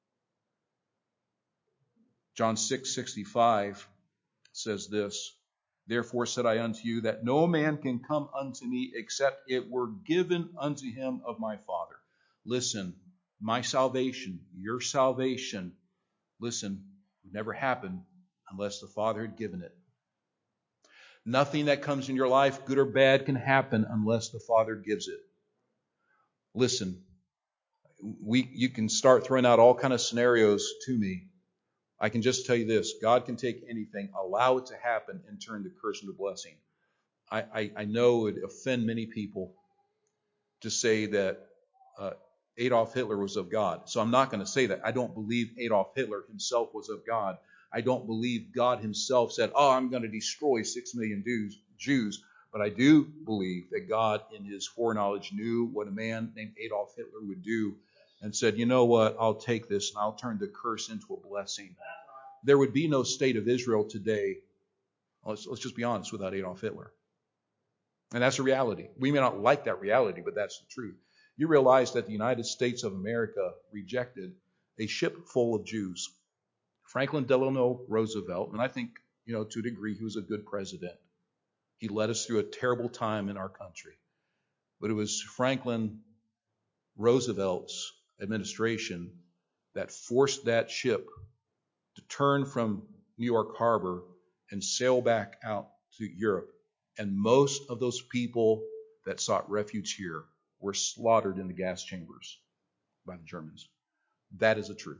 S1: John six sixty-five says this, "Therefore said I unto you, that no man can come unto me except it were given unto him of my Father." Listen, my salvation, your salvation, listen, would never happen unless the Father had given it. Nothing that comes in your life, good or bad, can happen unless the Father gives it. Listen, we you can start throwing out all kind of scenarios to me. I can just tell you this: God can take anything, allow it to happen, and turn the curse into blessing. I, I, I know it would offend many people to say that uh, Adolf Hitler was of God. So I'm not going to say that. I don't believe Adolf Hitler himself was of God. I don't believe God himself said, "Oh, I'm going to destroy six million Jews." But I do believe that God, in his foreknowledge, knew what a man named Adolf Hitler would do and said, "You know what? I'll take this and I'll turn the curse into a blessing." There would be no state of Israel today, let's, let's just be honest, without Adolf Hitler. And that's a reality. We may not like that reality, but that's the truth. You realize that the United States of America rejected a ship full of Jews. Franklin Delano Roosevelt, and I think, you know, to a degree, he was a good president. He led us through a terrible time in our country. But it was Franklin Roosevelt's administration that forced that ship to turn from New York Harbor and sail back out to Europe. And most of those people that sought refuge here were slaughtered in the gas chambers by the Germans. That is the truth.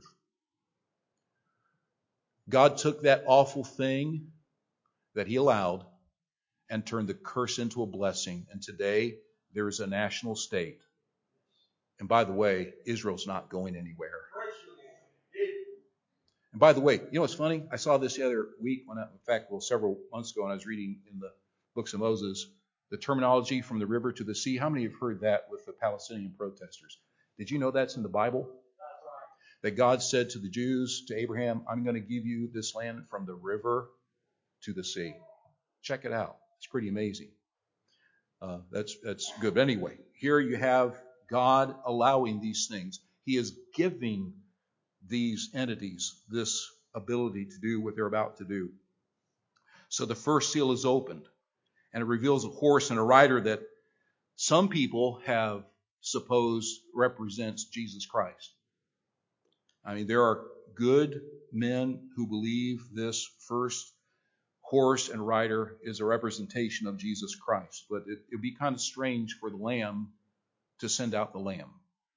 S1: God took that awful thing that he allowed and turned the curse into a blessing. And today, there is a national state. And by the way, Israel's not going anywhere. And by the way, you know what's funny? I saw this the other week, when I, in fact, well, several months ago, when I was reading in the books of Moses, the terminology from the river to the sea. How many have heard that with the Palestinian protesters? Did you know that's in the Bible? That God said to the Jews, to Abraham, "I'm going to give you this land from the river to the sea." Check it out. It's pretty amazing. Uh, that's that's good. But anyway, here you have God allowing these things. He is giving these entities this ability to do what they're about to do. So the first seal is opened, and it reveals a horse and a rider that some people have supposed represents Jesus Christ. I mean, there are good men who believe this first horse and rider is a representation of Jesus Christ. But it would be kind of strange for the lamb to send out the lamb.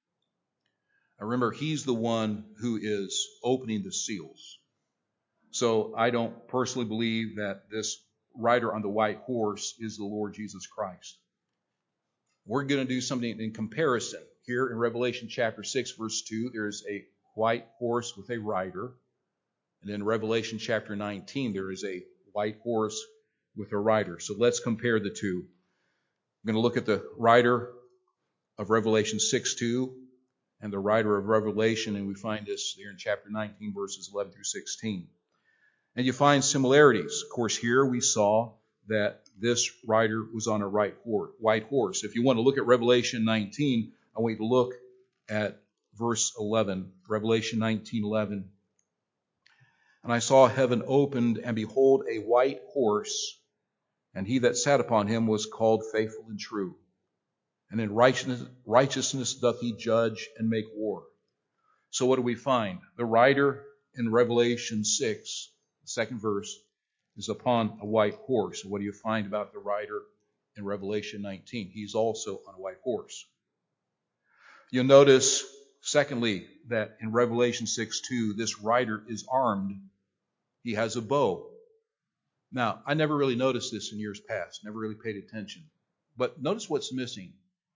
S1: Now remember, he's the one who is opening the seals. So I don't personally believe that this rider on the white horse is the Lord Jesus Christ. We're going to do something in comparison. Here in Revelation chapter six, verse two, there's a white horse with a rider. And in Revelation chapter nineteen, there is a white horse with a rider. So let's compare the two. I'm going to look at the rider of Revelation six two and the rider of Revelation, and we find this here in chapter nineteen, verses eleven through sixteen. And you find similarities. Of course, here we saw that this rider was on a white horse. If you want to look at Revelation nineteen, I want you to look at verse eleven. Revelation nineteen eleven. "And I saw heaven opened, and behold, a white horse, and he that sat upon him was called Faithful and True. And in righteousness, righteousness doth he judge and make war." So what do we find? The rider in Revelation six, the second verse, is upon a white horse. What do you find about the rider in Revelation nineteen? He's also on a white horse. You'll notice, secondly, that in Revelation six two, this rider is armed. He has a bow. Now, I never really noticed this in years past, never really paid attention. But notice what's missing.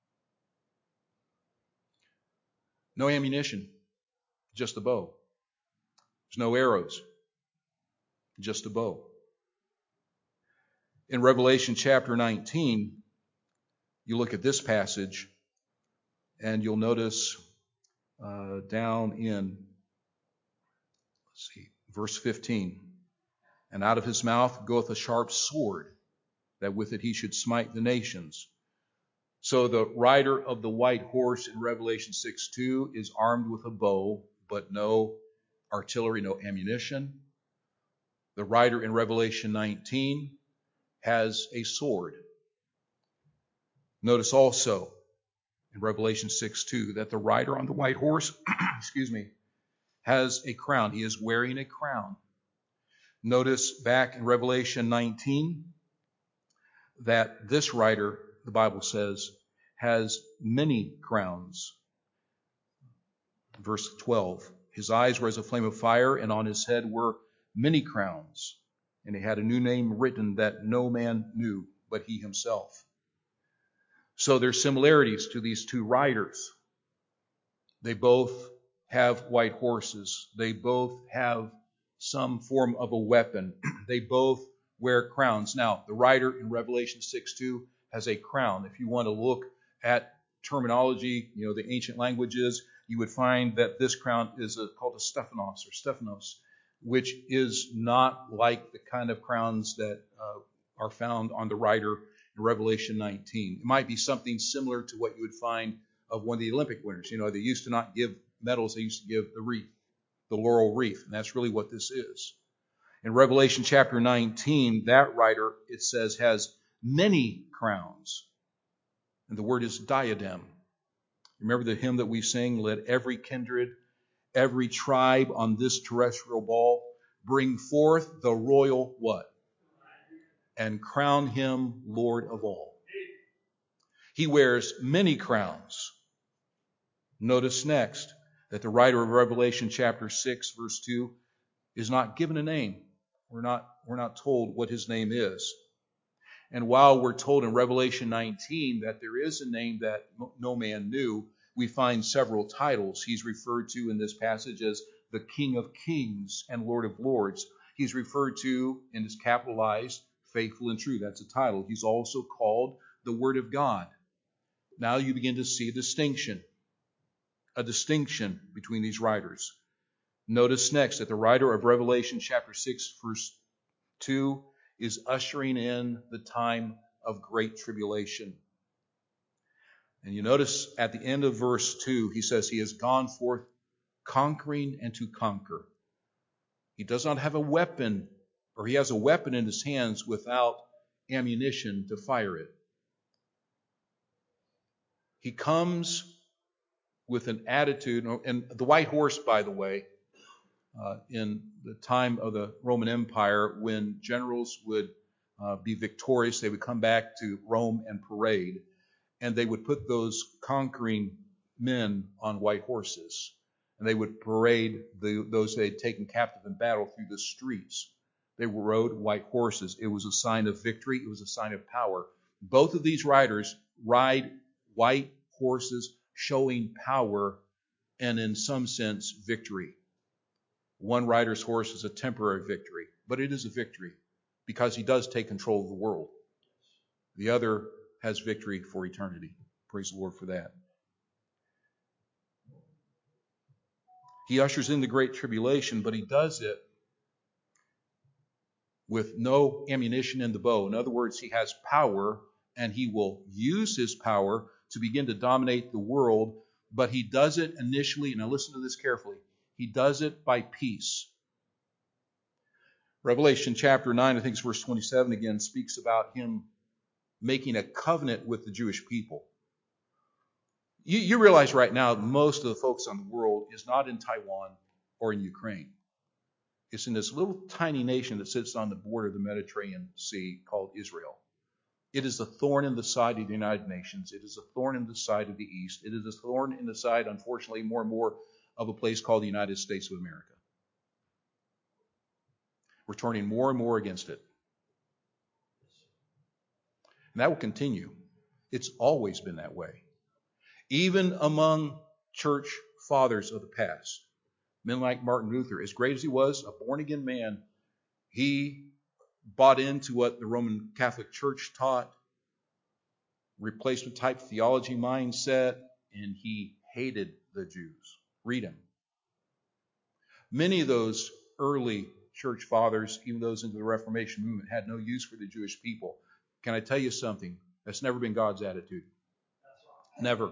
S1: No ammunition, just a bow. There's no arrows, just a bow. In Revelation chapter nineteen, you look at this passage, and you'll notice uh, down in, let's see, Verse fifteen, and out of his mouth goeth a sharp sword, that with it he should smite the nations. So the rider of the white horse in Revelation six two is armed with a bow, but no artillery, no ammunition. The rider in Revelation nineteen has a sword. Notice also in Revelation six two that the rider on the white horse, excuse me, has a crown. He is wearing a crown. Notice back in Revelation nineteen that this rider, the Bible says, has many crowns. Verse twelve, his eyes were as a flame of fire, and on his head were many crowns. And he had a new name written that no man knew but he himself. So there's similarities to these two riders. They both have white horses. They both have some form of a weapon. They both wear crowns. Now, the rider in Revelation six two has a crown. If you want to look at terminology, you know, the ancient languages, you would find that this crown is a, called a Stephanos or Stephanos, which is not like the kind of crowns that uh, are found on the rider in Revelation nineteen. It might be something similar to what you would find of one of the Olympic winners. You know, they used to not give medals, they used to give the wreath, the laurel wreath, and that's really what this is. In Revelation chapter nineteen, that rider, it says, has many crowns. And the word is diadem. Remember the hymn that we sing, let every kindred, every tribe on this terrestrial ball bring forth the royal what? And crown him Lord of all. He wears many crowns. Notice next that the writer of Revelation chapter six, verse two, is not given a name. We're not, we're not told what his name is. And while we're told in Revelation nineteen that there is a name that no man knew, we find several titles. He's referred to in this passage as the King of Kings and Lord of Lords. He's referred to, and is capitalized, faithful and true. That's a title. He's also called the Word of God. Now you begin to see a distinction, a distinction between these writers. Notice next that the writer of Revelation chapter six, verse two, is ushering in the time of great tribulation. And you notice at the end of verse two, he says he has gone forth conquering and to conquer. He does not have a weapon, or he has a weapon in his hands without ammunition to fire it. He comes with an attitude, and the white horse, by the way, uh, in the time of the Roman Empire, when generals would uh, be victorious, they would come back to Rome and parade, and they would put those conquering men on white horses, and they would parade the, those they had taken captive in battle through the streets. They rode white horses. It was a sign of victory. It was a sign of power. Both of these riders ride white horses, showing power and, in some sense, victory. One rider's horse is a temporary victory, but it is a victory because he does take control of the world. The other has victory for eternity. Praise the Lord for that. He ushers in the great tribulation, but he does it with no ammunition in the bow. In other words, he has power, and he will use his power to begin to dominate the world, but he does it initially, and now listen to this carefully, he does it by peace. Revelation chapter nine, I think it's verse twenty-seven again, speaks about him making a covenant with the Jewish people. You, you realize right now most of the focus on the world is not in Taiwan or in Ukraine. It's in this little tiny nation that sits on the border of the Mediterranean Sea called Israel. It is a thorn in the side of the United Nations. It is a thorn in the side of the East. It is a thorn in the side, unfortunately, more and more of a place called the United States of America. We're turning more and more against it. And that will continue. It's always been that way. Even among church fathers of the past, men like Martin Luther, as great as he was, a born-again man, he bought into what the Roman Catholic Church taught, replacement type theology mindset, and he hated the Jews. Read him. Many of those early church fathers, even those into the Reformation movement, had no use for the Jewish people. Can I tell you something? That's never been God's attitude. Never.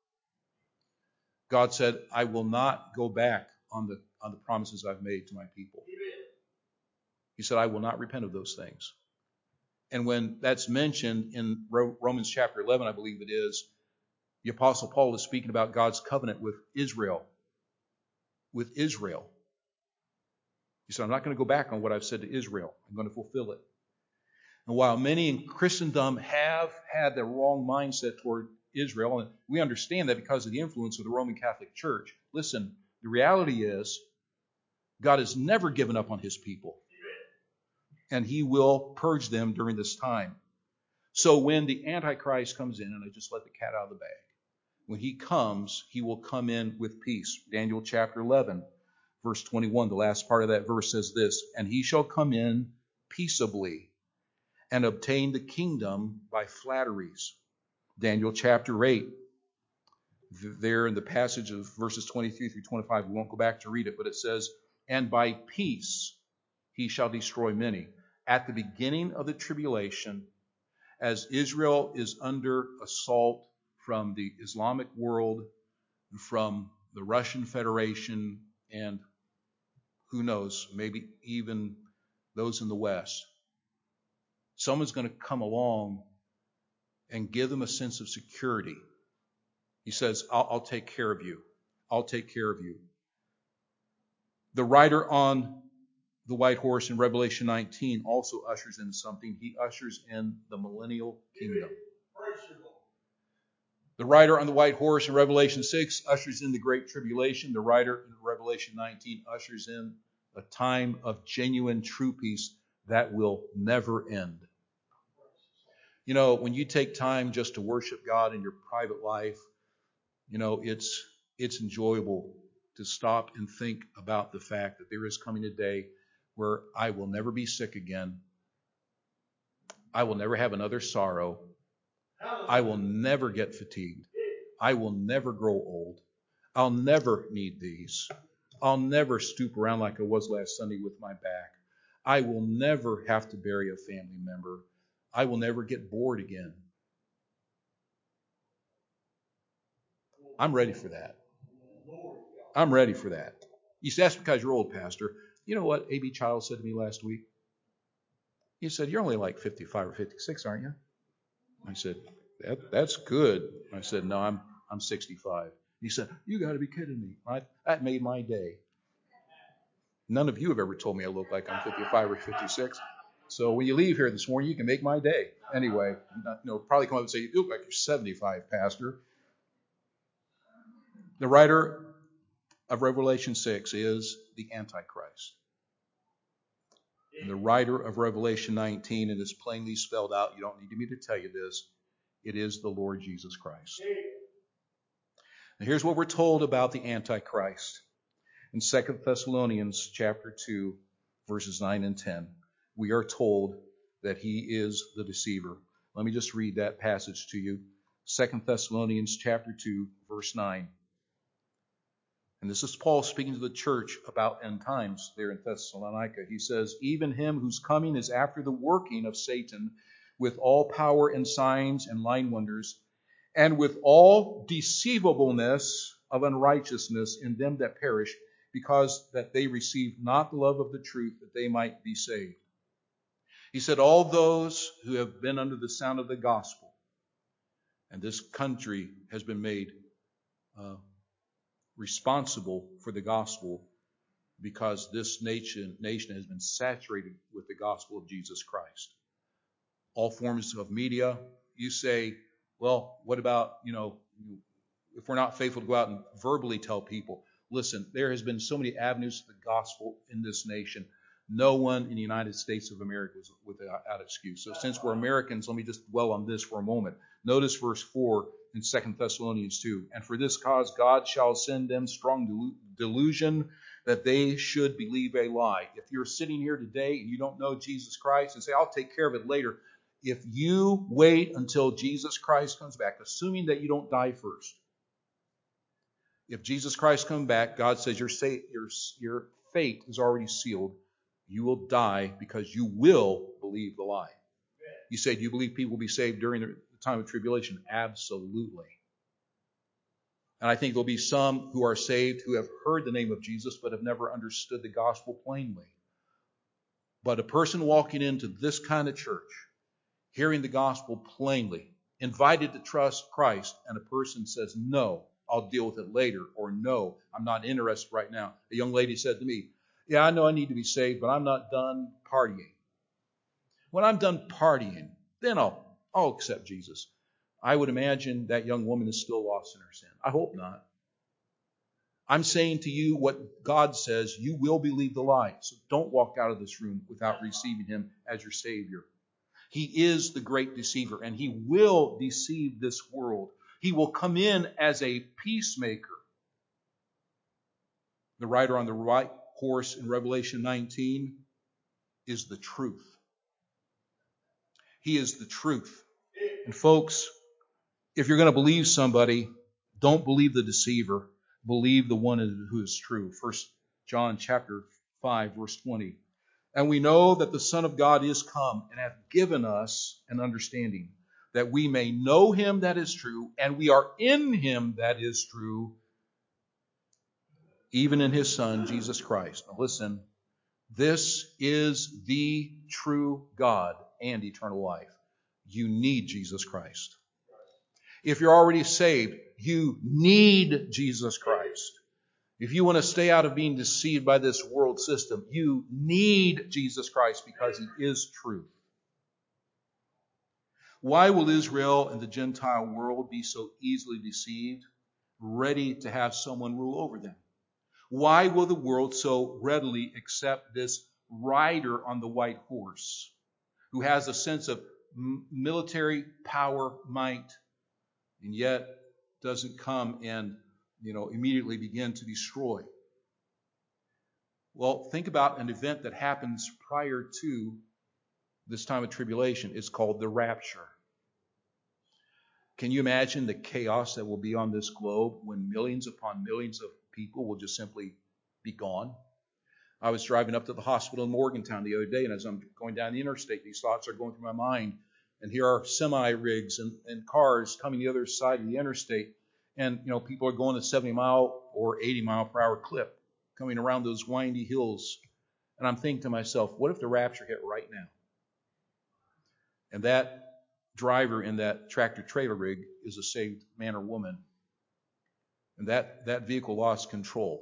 S1: God said, I will not go back on the on the promises I've made to my people. He said, I will not repent of those things. And when that's mentioned in Romans chapter eleven, I believe it is, the Apostle Paul is speaking about God's covenant with Israel. With Israel. He said, I'm not going to go back on what I've said to Israel. I'm going to fulfill it. And while many in Christendom have had the wrong mindset toward Israel, and we understand that because of the influence of the Roman Catholic Church, listen, the reality is God has never given up on his people. And he will purge them during this time. So when the Antichrist comes in, and I just let the cat out of the bag, when he comes, he will come in with peace. Daniel chapter eleven, verse twenty-one, the last part of that verse says this, and he shall come in peaceably and obtain the kingdom by flatteries. Daniel chapter eight, there in the passage of verses twenty-three through twenty-five, we won't go back to read it, but it says, and by peace he shall destroy many. At the beginning of the tribulation, as Israel is under assault from the Islamic world, from the Russian Federation, and who knows, maybe even those in the West, someone's going to come along and give them a sense of security. He says, I'll, I'll take care of you. I'll take care of you. The rider on the white horse in Revelation nineteen also ushers in something. He ushers in the millennial kingdom. The rider on the white horse in Revelation six ushers in the great tribulation. The rider in Revelation nineteen ushers in a time of genuine true peace that will never end. You know, when you take time just to worship God in your private life, you know, it's it's enjoyable to stop and think about the fact that there is coming a day where I will never be sick again. I will never have another sorrow. I will never get fatigued. I will never grow old. I'll never need these. I'll never stoop around like I was last Sunday with my back. I will never have to bury a family member. I will never get bored again. I'm ready for that. I'm ready for that. You say, that's because you're old, Pastor. You know what A B Childs said to me last week? He said, you're only like fifty-five or fifty-six, aren't you? I said, that, that's good. I said, no, I'm I'm sixty-five. He said, you got to be kidding me. I, that made my day. None of you have ever told me I look like I'm fifty-five or fifty-six. So when you leave here this morning, you can make my day. Anyway, you know, probably come up and say, you look like you're seventy-five, Pastor. The writer of Revelation six is the Antichrist. And the writer of Revelation nineteen, and it's plainly spelled out, you don't need me to tell you this, it is the Lord Jesus Christ. And here's what we're told about the Antichrist. In Second Thessalonians chapter two, verses nine and ten, we are told that he is the deceiver. Let me just read that passage to you. Second Thessalonians chapter two, verse nine. And this is Paul speaking to the church about end times there in Thessalonica. He says, even him whose coming is after the working of Satan with all power and signs and lying wonders, and with all deceivableness of unrighteousness in them that perish, because that they receive not the love of the truth, that they might be saved. He said, all those who have been under the sound of the gospel, and this country has been made uh, responsible for the gospel because this nation, nation has been saturated with the gospel of Jesus Christ. All forms of media, you say, well, what about, you know, if we're not faithful to go out and verbally tell people, listen, there has been so many avenues to the gospel in this nation. No one in the United States of America is without excuse. So since we're Americans, let me just dwell on this for a moment. Notice verse four in Second Thessalonians two. And for this cause God shall send them strong delusion that they should believe a lie. If you're sitting here today and you don't know Jesus Christ and say, I'll take care of it later. If you wait until Jesus Christ comes back, assuming that you don't die first, if Jesus Christ comes back, God says your, your, your fate is already sealed. You will die because you will believe the lie. You say, do you believe people will be saved during the time of tribulation? Absolutely. And I think there'll be some who are saved who have heard the name of Jesus but have never understood the gospel plainly. But a person walking into this kind of church, hearing the gospel plainly, invited to trust Christ, and a person says, no, I'll deal with it later, or no, I'm not interested right now. A young lady said to me, yeah, I know I need to be saved, but I'm not done partying. When I'm done partying, then I'll, I'll accept Jesus. I would imagine that young woman is still lost in her sin. I hope not. I'm saying to you what God says, you will believe the lie. So don't walk out of this room without receiving him as your Savior. He is the great deceiver, and he will deceive this world. He will come in as a peacemaker. The rider on the white horse in Revelation nineteen is the truth. He is the truth. And folks, if you're going to believe somebody, don't believe the deceiver. Believe the one who is true. First John chapter five, verse twenty. And we know that the Son of God is come and hath given us an understanding, that we may know him that is true, and we are in him that is true, even in his Son, Jesus Christ. Now listen, this is the true God and eternal life. You need Jesus Christ. If you're already saved, you need Jesus Christ. If you want to stay out of being deceived by this world system, you need Jesus Christ because he is truth. Why will Israel and the Gentile world be so easily deceived, ready to have someone rule over them? Why will the world so readily accept this rider on the white horse, who has a sense of military power, might, and yet doesn't come and, you know, immediately begin to destroy? Well, think about an event that happens prior to this time of tribulation. It's called the rapture. Can you imagine the chaos that will be on this globe when millions upon millions of people will just simply be gone? I was driving up to the hospital in Morgantown the other day, and as I'm going down the interstate, these thoughts are going through my mind. And here are semi-rigs and, and cars coming the other side of the interstate. And, you know, people are going at seventy mile or eighty mile per hour clip, coming around those windy hills. And I'm thinking to myself, what if the rapture hit right now? And that driver in that tractor trailer rig is a saved man or woman. And that, that vehicle lost control.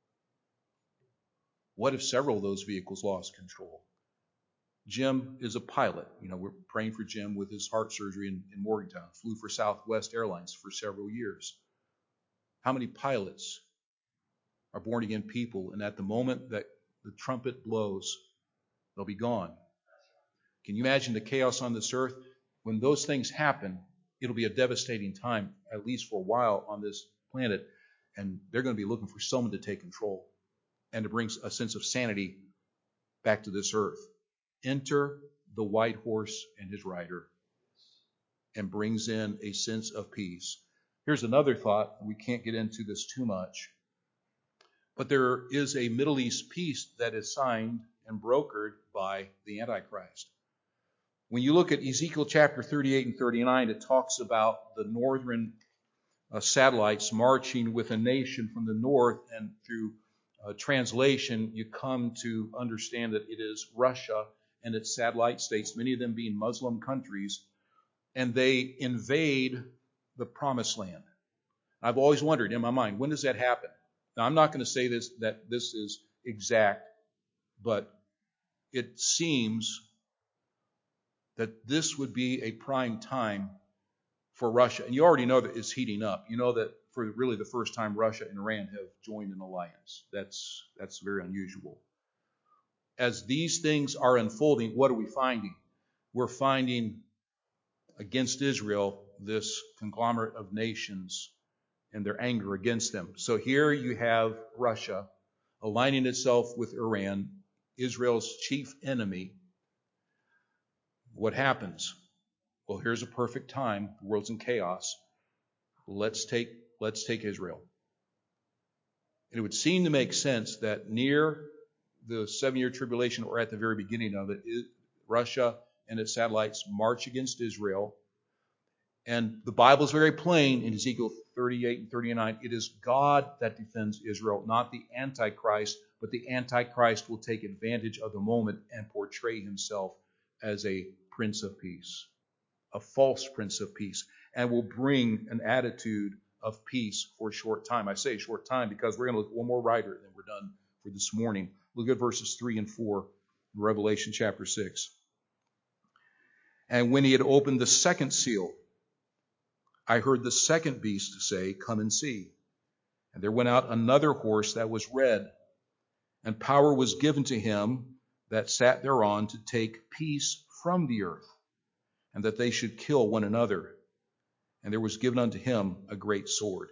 S1: What if several of those vehicles lost control? Jim is a pilot. You know, we're praying for Jim with his heart surgery in, in Morgantown. Flew for Southwest Airlines for several years. How many pilots are born again people, and at the moment that the trumpet blows, they'll be gone? Can you imagine the chaos on this earth? When those things happen, it'll be a devastating time, at least for a while on this planet, and they're going to be looking for someone to take control and to bring a sense of sanity back to this earth. Enter the white horse and his rider, and brings in a sense of peace. Here's another thought. We can't get into this too much, but there is a Middle East peace that is signed and brokered by the Antichrist. When you look at Ezekiel chapter thirty-eight and thirty-nine, it talks about the northern uh, satellites marching with a nation from the north, and through uh, translation, you come to understand that it is Russia and its satellite states, many of them being Muslim countries, and they invade the Promised Land. I've always wondered in my mind, when does that happen? Now, I'm not going to say this that this is exact, but it seems that this would be a prime time for Russia. And you already know that it's heating up. You know that for really the first time, Russia and Iran have joined an alliance. That's, that's very unusual. As these things are unfolding, what are we finding? We're finding against Israel this conglomerate of nations and their anger against them. So here you have Russia aligning itself with Iran, Israel's chief enemy. What happens? Well, here's a perfect time. The world's in chaos. Let's take, let's take Israel. And it would seem to make sense that near the seven-year tribulation, or at the very beginning of it, it, Russia and its satellites march against Israel. And the Bible is very plain in Ezekiel thirty-eight and thirty-nine. It is God that defends Israel, not the Antichrist, but the Antichrist will take advantage of the moment and portray himself as a Prince of Peace, a false Prince of Peace, and will bring an attitude of peace for a short time. I say a short time because we're going to look at one more writer, and then we're done for this morning. Look at verses three and four, Revelation chapter six. And when he had opened the second seal, I heard the second beast say, "Come and see." And there went out another horse that was red, and power was given to him that sat thereon to take peace from the earth, and that they should kill one another. And there was given unto him a great sword.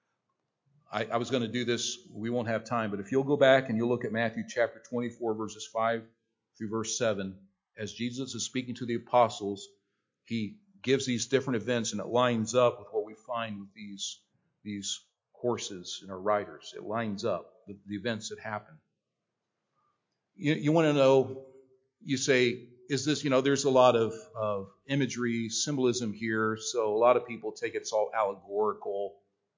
S1: I, I was going to do this. We won't have time, but if you'll go back and you'll look at Matthew chapter twenty-four, verses five through verse seven, as Jesus is speaking to the apostles, he gives these different events, and it lines up with what we find with these, these horses and our riders. It lines up the, the events that happen. You, you want to know, you say, is this, you know, there's a lot of, of imagery, symbolism here, so a lot of people take it's all allegorical.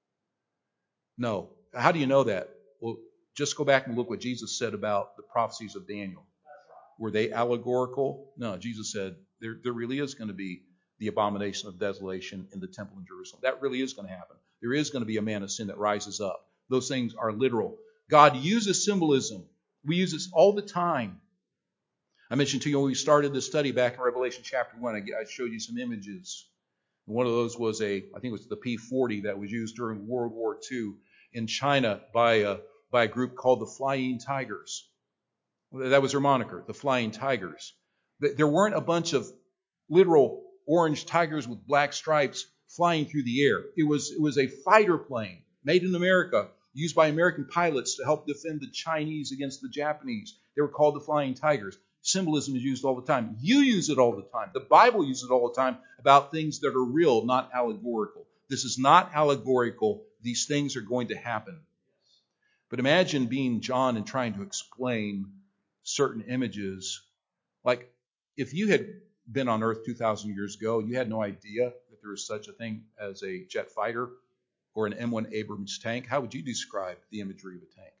S1: No. How do you know that? Well, just go back and look what Jesus said about the prophecies of Daniel. Were they allegorical? No, Jesus said there, there really is going to be the abomination of desolation in the temple in Jerusalem. That really is going to happen. There is going to be a man of sin that rises up. Those things are literal. God uses symbolism. We use this all the time. I mentioned to you when we started this study back in Revelation chapter one, I showed you some images. One of those was a, I think it was the P forty that was used during World War Two in China by a, by a group called the Flying Tigers. That was their moniker, the Flying Tigers. There weren't a bunch of literal orange tigers with black stripes flying through the air. It was, it was a fighter plane made in America, used by American pilots to help defend the Chinese against the Japanese. They were called the Flying Tigers. Symbolism is used all the time. You use it all the time. The Bible uses it all the time about things that are real, not allegorical. This is not allegorical. These things are going to happen. But imagine being John and trying to explain certain images. Like if you had been on Earth two thousand years ago, you had no idea that there was such a thing as a jet fighter or an M one Abrams tank. How would you describe the imagery of a tank?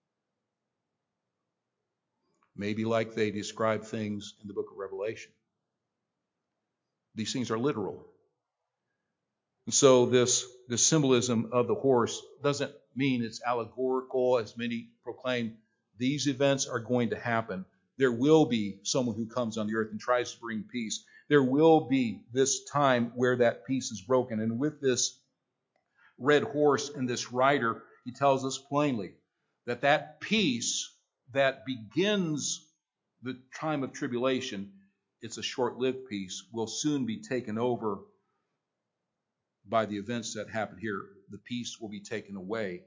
S1: Maybe like they describe things in the book of Revelation. These things are literal. And so this, this symbolism of the horse doesn't mean it's allegorical, as many proclaim. These events are going to happen. There will be someone who comes on the earth and tries to bring peace. There will be this time where that peace is broken. And with this red horse and this rider, he tells us plainly that that peace that begins the time of tribulation, it's a short-lived peace, will soon be taken over by the events that happen here. The peace will be taken away,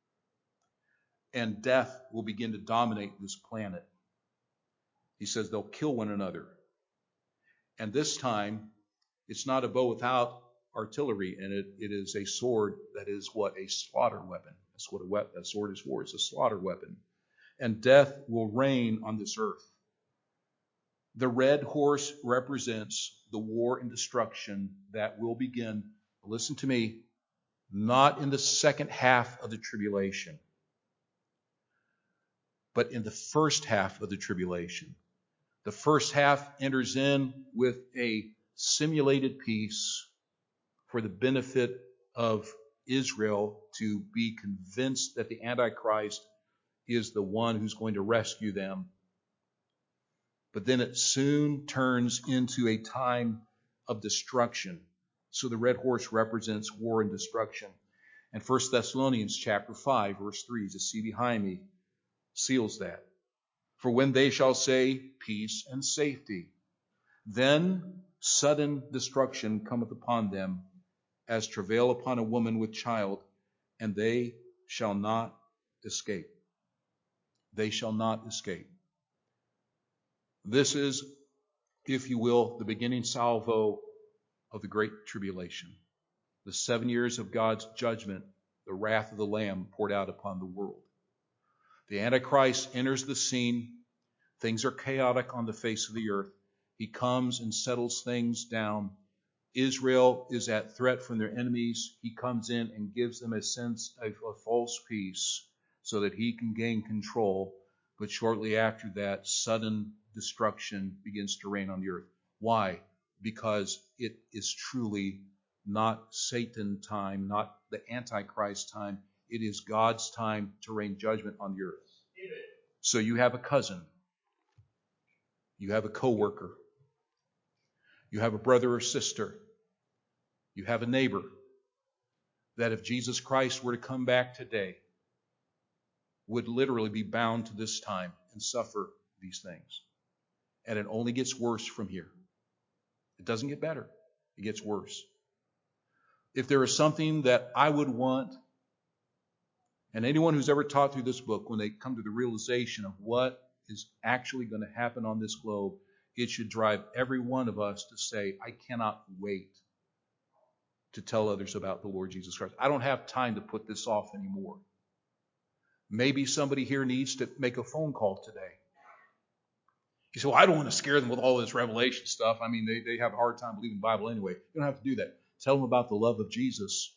S1: and death will begin to dominate this planet. He says they'll kill one another. And this time, it's not a bow without artillery in it. It is a sword that is what? A slaughter weapon. That's what a, we- a sword is for. It's a slaughter weapon. And death will reign on this earth. The red horse represents the war and destruction that will begin, listen to me, not in the second half of the tribulation, but in the first half of the tribulation. The first half enters in with a simulated peace for the benefit of Israel to be convinced that the Antichrist is the one who's going to rescue them. But then it soon turns into a time of destruction. So the red horse represents war and destruction. And First Thessalonians chapter five, verse three, as you see behind me, seals that. For when they shall say peace and safety, then sudden destruction cometh upon them, as travail upon a woman with child, and they shall not escape. They shall not escape. This is, if you will, the beginning salvo of the Great Tribulation. The seven years of God's judgment, the wrath of the Lamb poured out upon the world. The Antichrist enters the scene. Things are chaotic on the face of the earth. He comes and settles things down. Israel is at threat from their enemies. He comes in and gives them a sense of a false peace so that he can gain control. But shortly after that, sudden destruction begins to reign on the earth. Why? Because it is truly not Satan time, not the Antichrist time. It is God's time to rain judgment on the earth. So you have a cousin. You have a coworker. You have a brother or sister. You have a neighbor that if Jesus Christ were to come back today, would literally be bound to this time and suffer these things. And it only gets worse from here. It doesn't get better. It gets worse. If there is something that I would want, and anyone who's ever taught through this book, when they come to the realization of what is actually going to happen on this globe, it should drive every one of us to say, I cannot wait to tell others about the Lord Jesus Christ. I don't have time to put this off anymore. Maybe somebody here needs to make a phone call today. You say, well, I don't want to scare them with all this Revelation stuff. I mean, they, they have a hard time believing the Bible anyway. You don't have to do that. Tell them about the love of Jesus.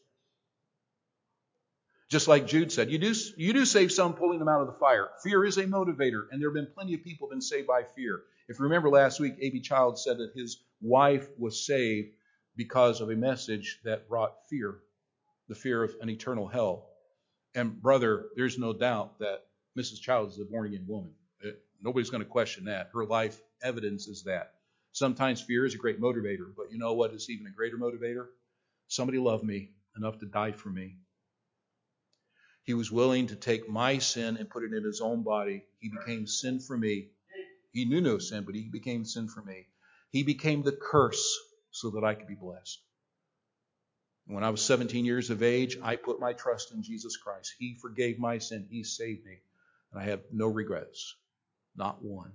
S1: Just like Jude said, you do, you do save some, pulling them out of the fire. Fear is a motivator, and there have been plenty of people who have been saved by fear. If you remember last week, A B Child said that his wife was saved because of a message that brought fear, the fear of an eternal hell. And brother, there's no doubt that Missus Child is a born-again woman. It, nobody's going to question that. Her life evidences that. Sometimes fear is a great motivator, but you know what is even a greater motivator? Somebody loved me enough to die for me. He was willing to take my sin and put it in his own body. He became sin for me. He knew no sin, but he became sin for me. He became the curse so that I could be blessed. When I was seventeen years of age, I put my trust in Jesus Christ. He forgave my sin. He saved me. And I have no regrets. Not one.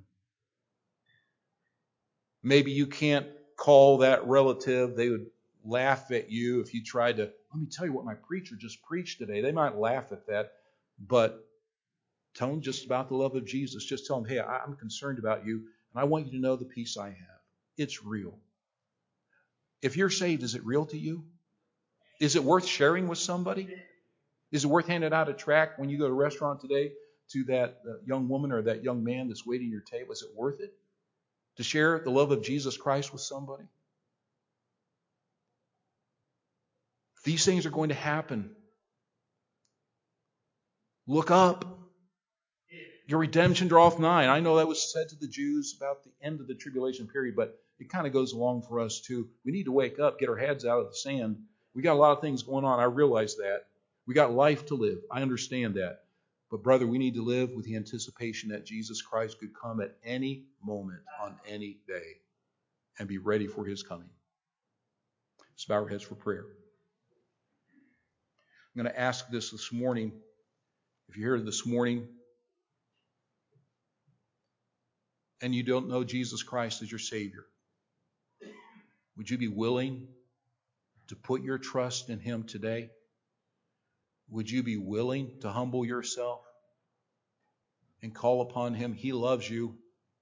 S1: Maybe you can't call that relative. They would laugh at you if you tried to, let me tell you what my preacher just preached today. They might laugh at that, but tell them just about the love of Jesus. Just tell them, hey, I'm concerned about you, and I want you to know the peace I have. It's real. If you're saved, is it real to you? Is it worth sharing with somebody? Is it worth handing out a tract when you go to a restaurant today to that young woman or that young man that's waiting at your table? Is it worth it to share the love of Jesus Christ with somebody? These things are going to happen. Look up. Your redemption draweth nigh. I know that was said to the Jews about the end of the tribulation period, but it kind of goes along for us too. We need to wake up, get our heads out of the sand. We got a lot of things going on. I realize that. We got life to live. I understand that. But brother, we need to live with the anticipation that Jesus Christ could come at any moment on any day and be ready for his coming. Let's bow our heads for prayer. I'm going to ask this this morning. If you're here this morning and you don't know Jesus Christ as your Savior, would you be willing to put your trust in him today? Would you be willing to humble yourself and call upon him? He loves you.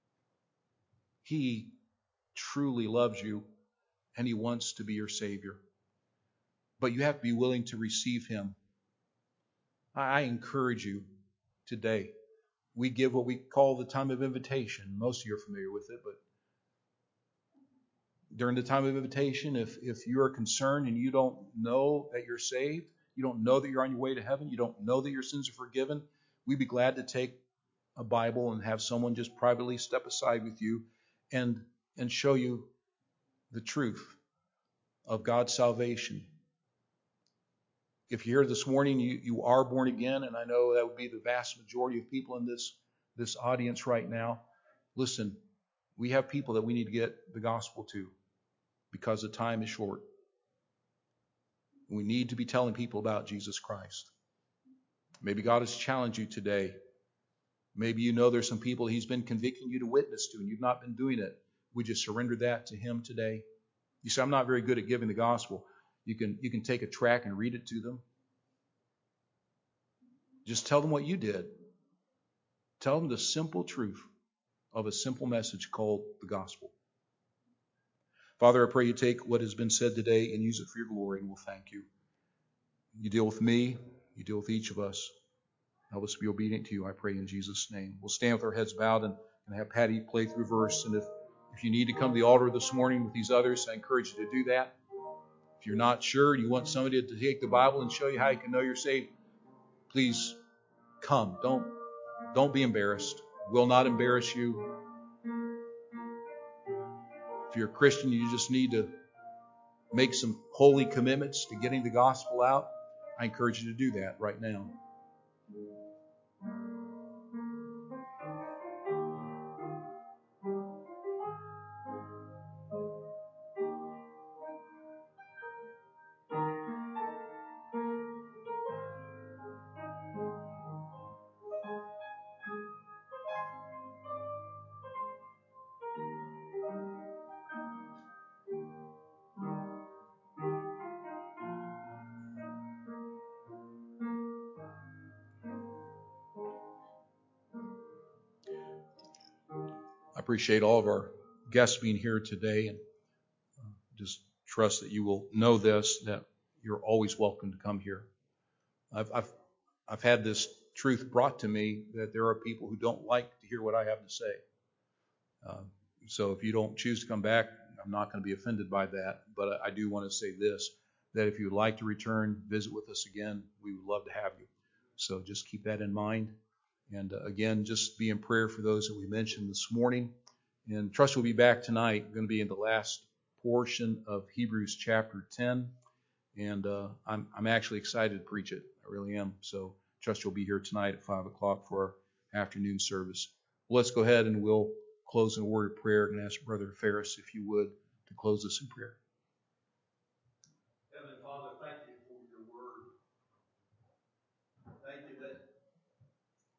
S1: He truly loves you, and he wants to be your Savior. But you have to be willing to receive him. I encourage you today. We give what we call the time of invitation. Most of you are familiar with it, but during the time of invitation, if, if you're concerned and you don't know that you're saved, you don't know that you're on your way to heaven, you don't know that your sins are forgiven, we'd be glad to take a Bible and have someone just privately step aside with you and, and show you the truth of God's salvation. If you're here this morning, you, you are born again, and I know that would be the vast majority of people in this, this audience right now. Listen, we have people that we need to get the gospel to because the time is short. We need to be telling people about Jesus Christ. Maybe God has challenged you today. Maybe you know there's some people he's been convicting you to witness to, and you've not been doing it. Would you surrender that to him today? You say, I'm not very good at giving the gospel. You can, you can take a tract and read it to them. Just tell them what you did. Tell them the simple truth of a simple message called the gospel. Father, I pray you take what has been said today and use it for your glory, and we'll thank you. You deal with me. You deal with each of us. Help us be obedient to you, I pray in Jesus' name. We'll stand with our heads bowed and, and have Patty play through verse. And if, if you need to come to the altar this morning with these others, I encourage you to do that. If you're not sure, you want somebody to take the Bible and show you how you can know you're saved, please come. Don't, don't be embarrassed. We'll not embarrass you. If you're a Christian, you just need to make some holy commitments to getting the gospel out. I encourage you to do that right now. I appreciate all of our guests being here today, and just trust that you will know this, that you're always welcome to come here. I've, I've, I've had this truth brought to me that there are people who don't like to hear what I have to say. Uh, so if you don't choose to come back, I'm not going to be offended by that. But I do want to say this, that if you'd like to return, visit with us again, we would love to have you. So just keep that in mind. And uh, again, just be in prayer for those that we mentioned this morning. And trust we'll be back tonight. We're going to be in the last portion of Hebrews chapter ten. And uh, I'm, I'm actually excited to preach it. I really am. So trust you'll be here tonight at five o'clock for our afternoon service. Well, let's go ahead and we'll close in a word of prayer and ask Brother Ferris, if you would, to close us in prayer.